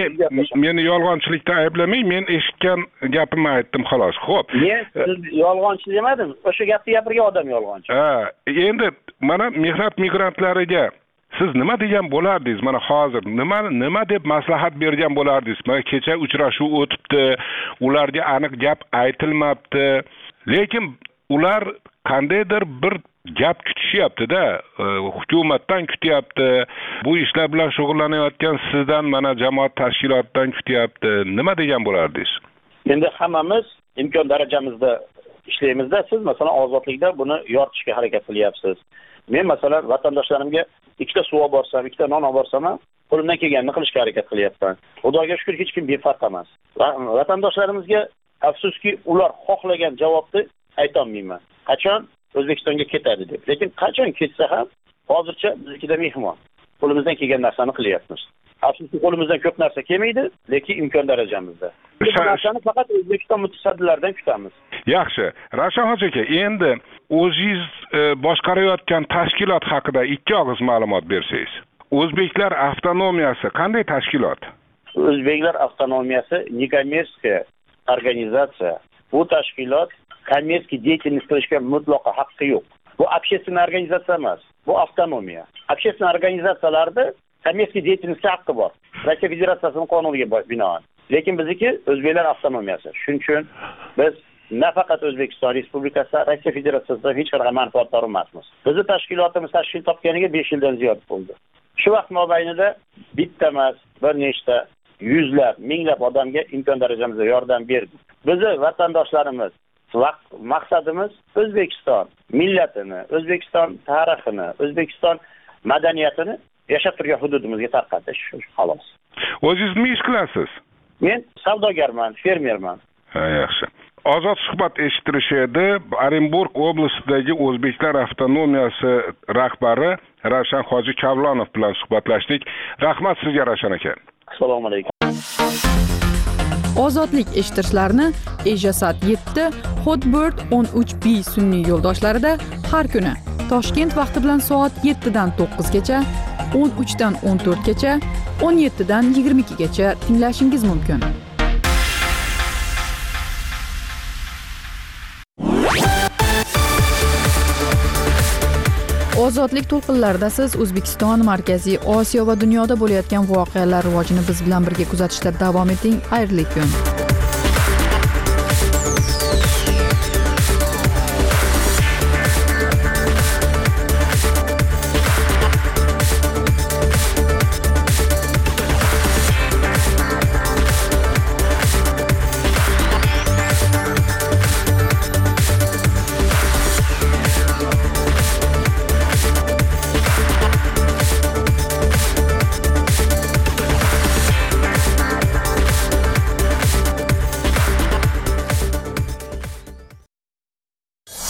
meni yolg'onchilikda ayblamang, men eshitgan gapimni aytdim xolos. Xo'p. Men siz yolg'onchi demadim. O'sha gapni gapirgan odam yolg'onchi. Ha, endi mana mehnat migrantlariga siz nima degan bo'lardingiz? Mana hozir nima nima deb maslahat bergan bo'lardingiz? Mana kecha uchrashuv o'tibdi, ularga aniq gap aytilmabdi. Lekin ular qandaydir bir gap kutishyapti-da, hukumatdan kutyapti, bu ishlar bilan shug'ullanayotgan sizdan, mana jamoat tashkilotidan kutyapti. Nima degan bo'lardingiz? Endi hammamiz imkon darajamizda ishlaymiz-da. Siz masalan ozodlikda buni yoritishga harakat qilyapsiz. Men masalan vatandoshlarimga ikkita suv olib borsam, ikkita non olib borsam, qo'limdan kelganini qilishga harakat qilyapman. Xudoga shukr, hech kim befarq emas. Vatandoshlarimizga afsuski ular xohlagan javobni ayta olmayman. Qachon O'zbekistonga ketadi deb. Lekin qachon ketsa ham hozircha biznikida mehmon. Qo'limizdan kelgan narsani qilyapmiz. Afsuski qo'limizdan ko'p narsa kelmaydi, lekin imkon darajamizda. Bu narsani faqat O'zbekiston mutasaddilaridan kutamiz. Yaxshi. Ravshan hoji aka, endi o'zingiz boshqarayotgan tashkilot haqida ikki og'iz ma'lumot bersangiz. O'zbeklar avtonomiyasi qanday tashkilot? O'zbeklar avtonomiyasi nekommersiya organizatsiya. Bu tashkilot kommersiy деятельность qilishga mutlaqo haqqi yo'q. Bu общественная organizatsiya emas, bu avtonomiya. Общественная organizatsiyalarda kommersiy деятельность haqqi bor. Rossiya Federatsiyasining qonuniga binoan. Lekin bizniki o'zbeklar avtonomiyasi. Shuning uchun biz nafaqat O'zbekiston Respublikasi, Rossiya Federatsiyasidan hech qanday manfaatdor emasmiz. Bizning tashkilotimiz tashkil topganiga besh yildan ziyod bo'ldi. Shu vaqt mobaynida bitta emas, bir nechta yuzlab, minglab odamga imkon darajamizda yordam berdik. Bizni vatandoshlarimiz vaqt maqsadimiz O'zbekiston millatini, O'zbekiston tarixini, O'zbekiston madaniyatini yashab turgan hududimizga tarqatish, xolos. O'zingiz nima ish qilasiz? Men savdogarman, fermerman. Ha, yaxshi. Ozod suhbat eshittirishdi. Orenburg oblastidagi O'zbeklar avtonomiyasi rahbari Ravshan hoji Kavlonov bilan suhbatlashdik. Rahmat sizga Ravshan aka. Assalomu alaykum. Ozodlik eshittirishlarni Asia Sat yetti, Hotbird o'n uch B sun'iy yo'ldoshlarida har kuni Toshkent vaqti bilan soat yettidan to'qqizgacha, o'n uchdan o'n to'rtgacha, o'n yettidan yigirma ikkigacha tinglashingiz mumkin. Ozodlik to'lqinlarida siz O'zbekiston, Markaziy Osiyo va dunyoda bo'layotgan voqealar rivojini biz bilan birga kuzatishda davom eting. Xayrli kun.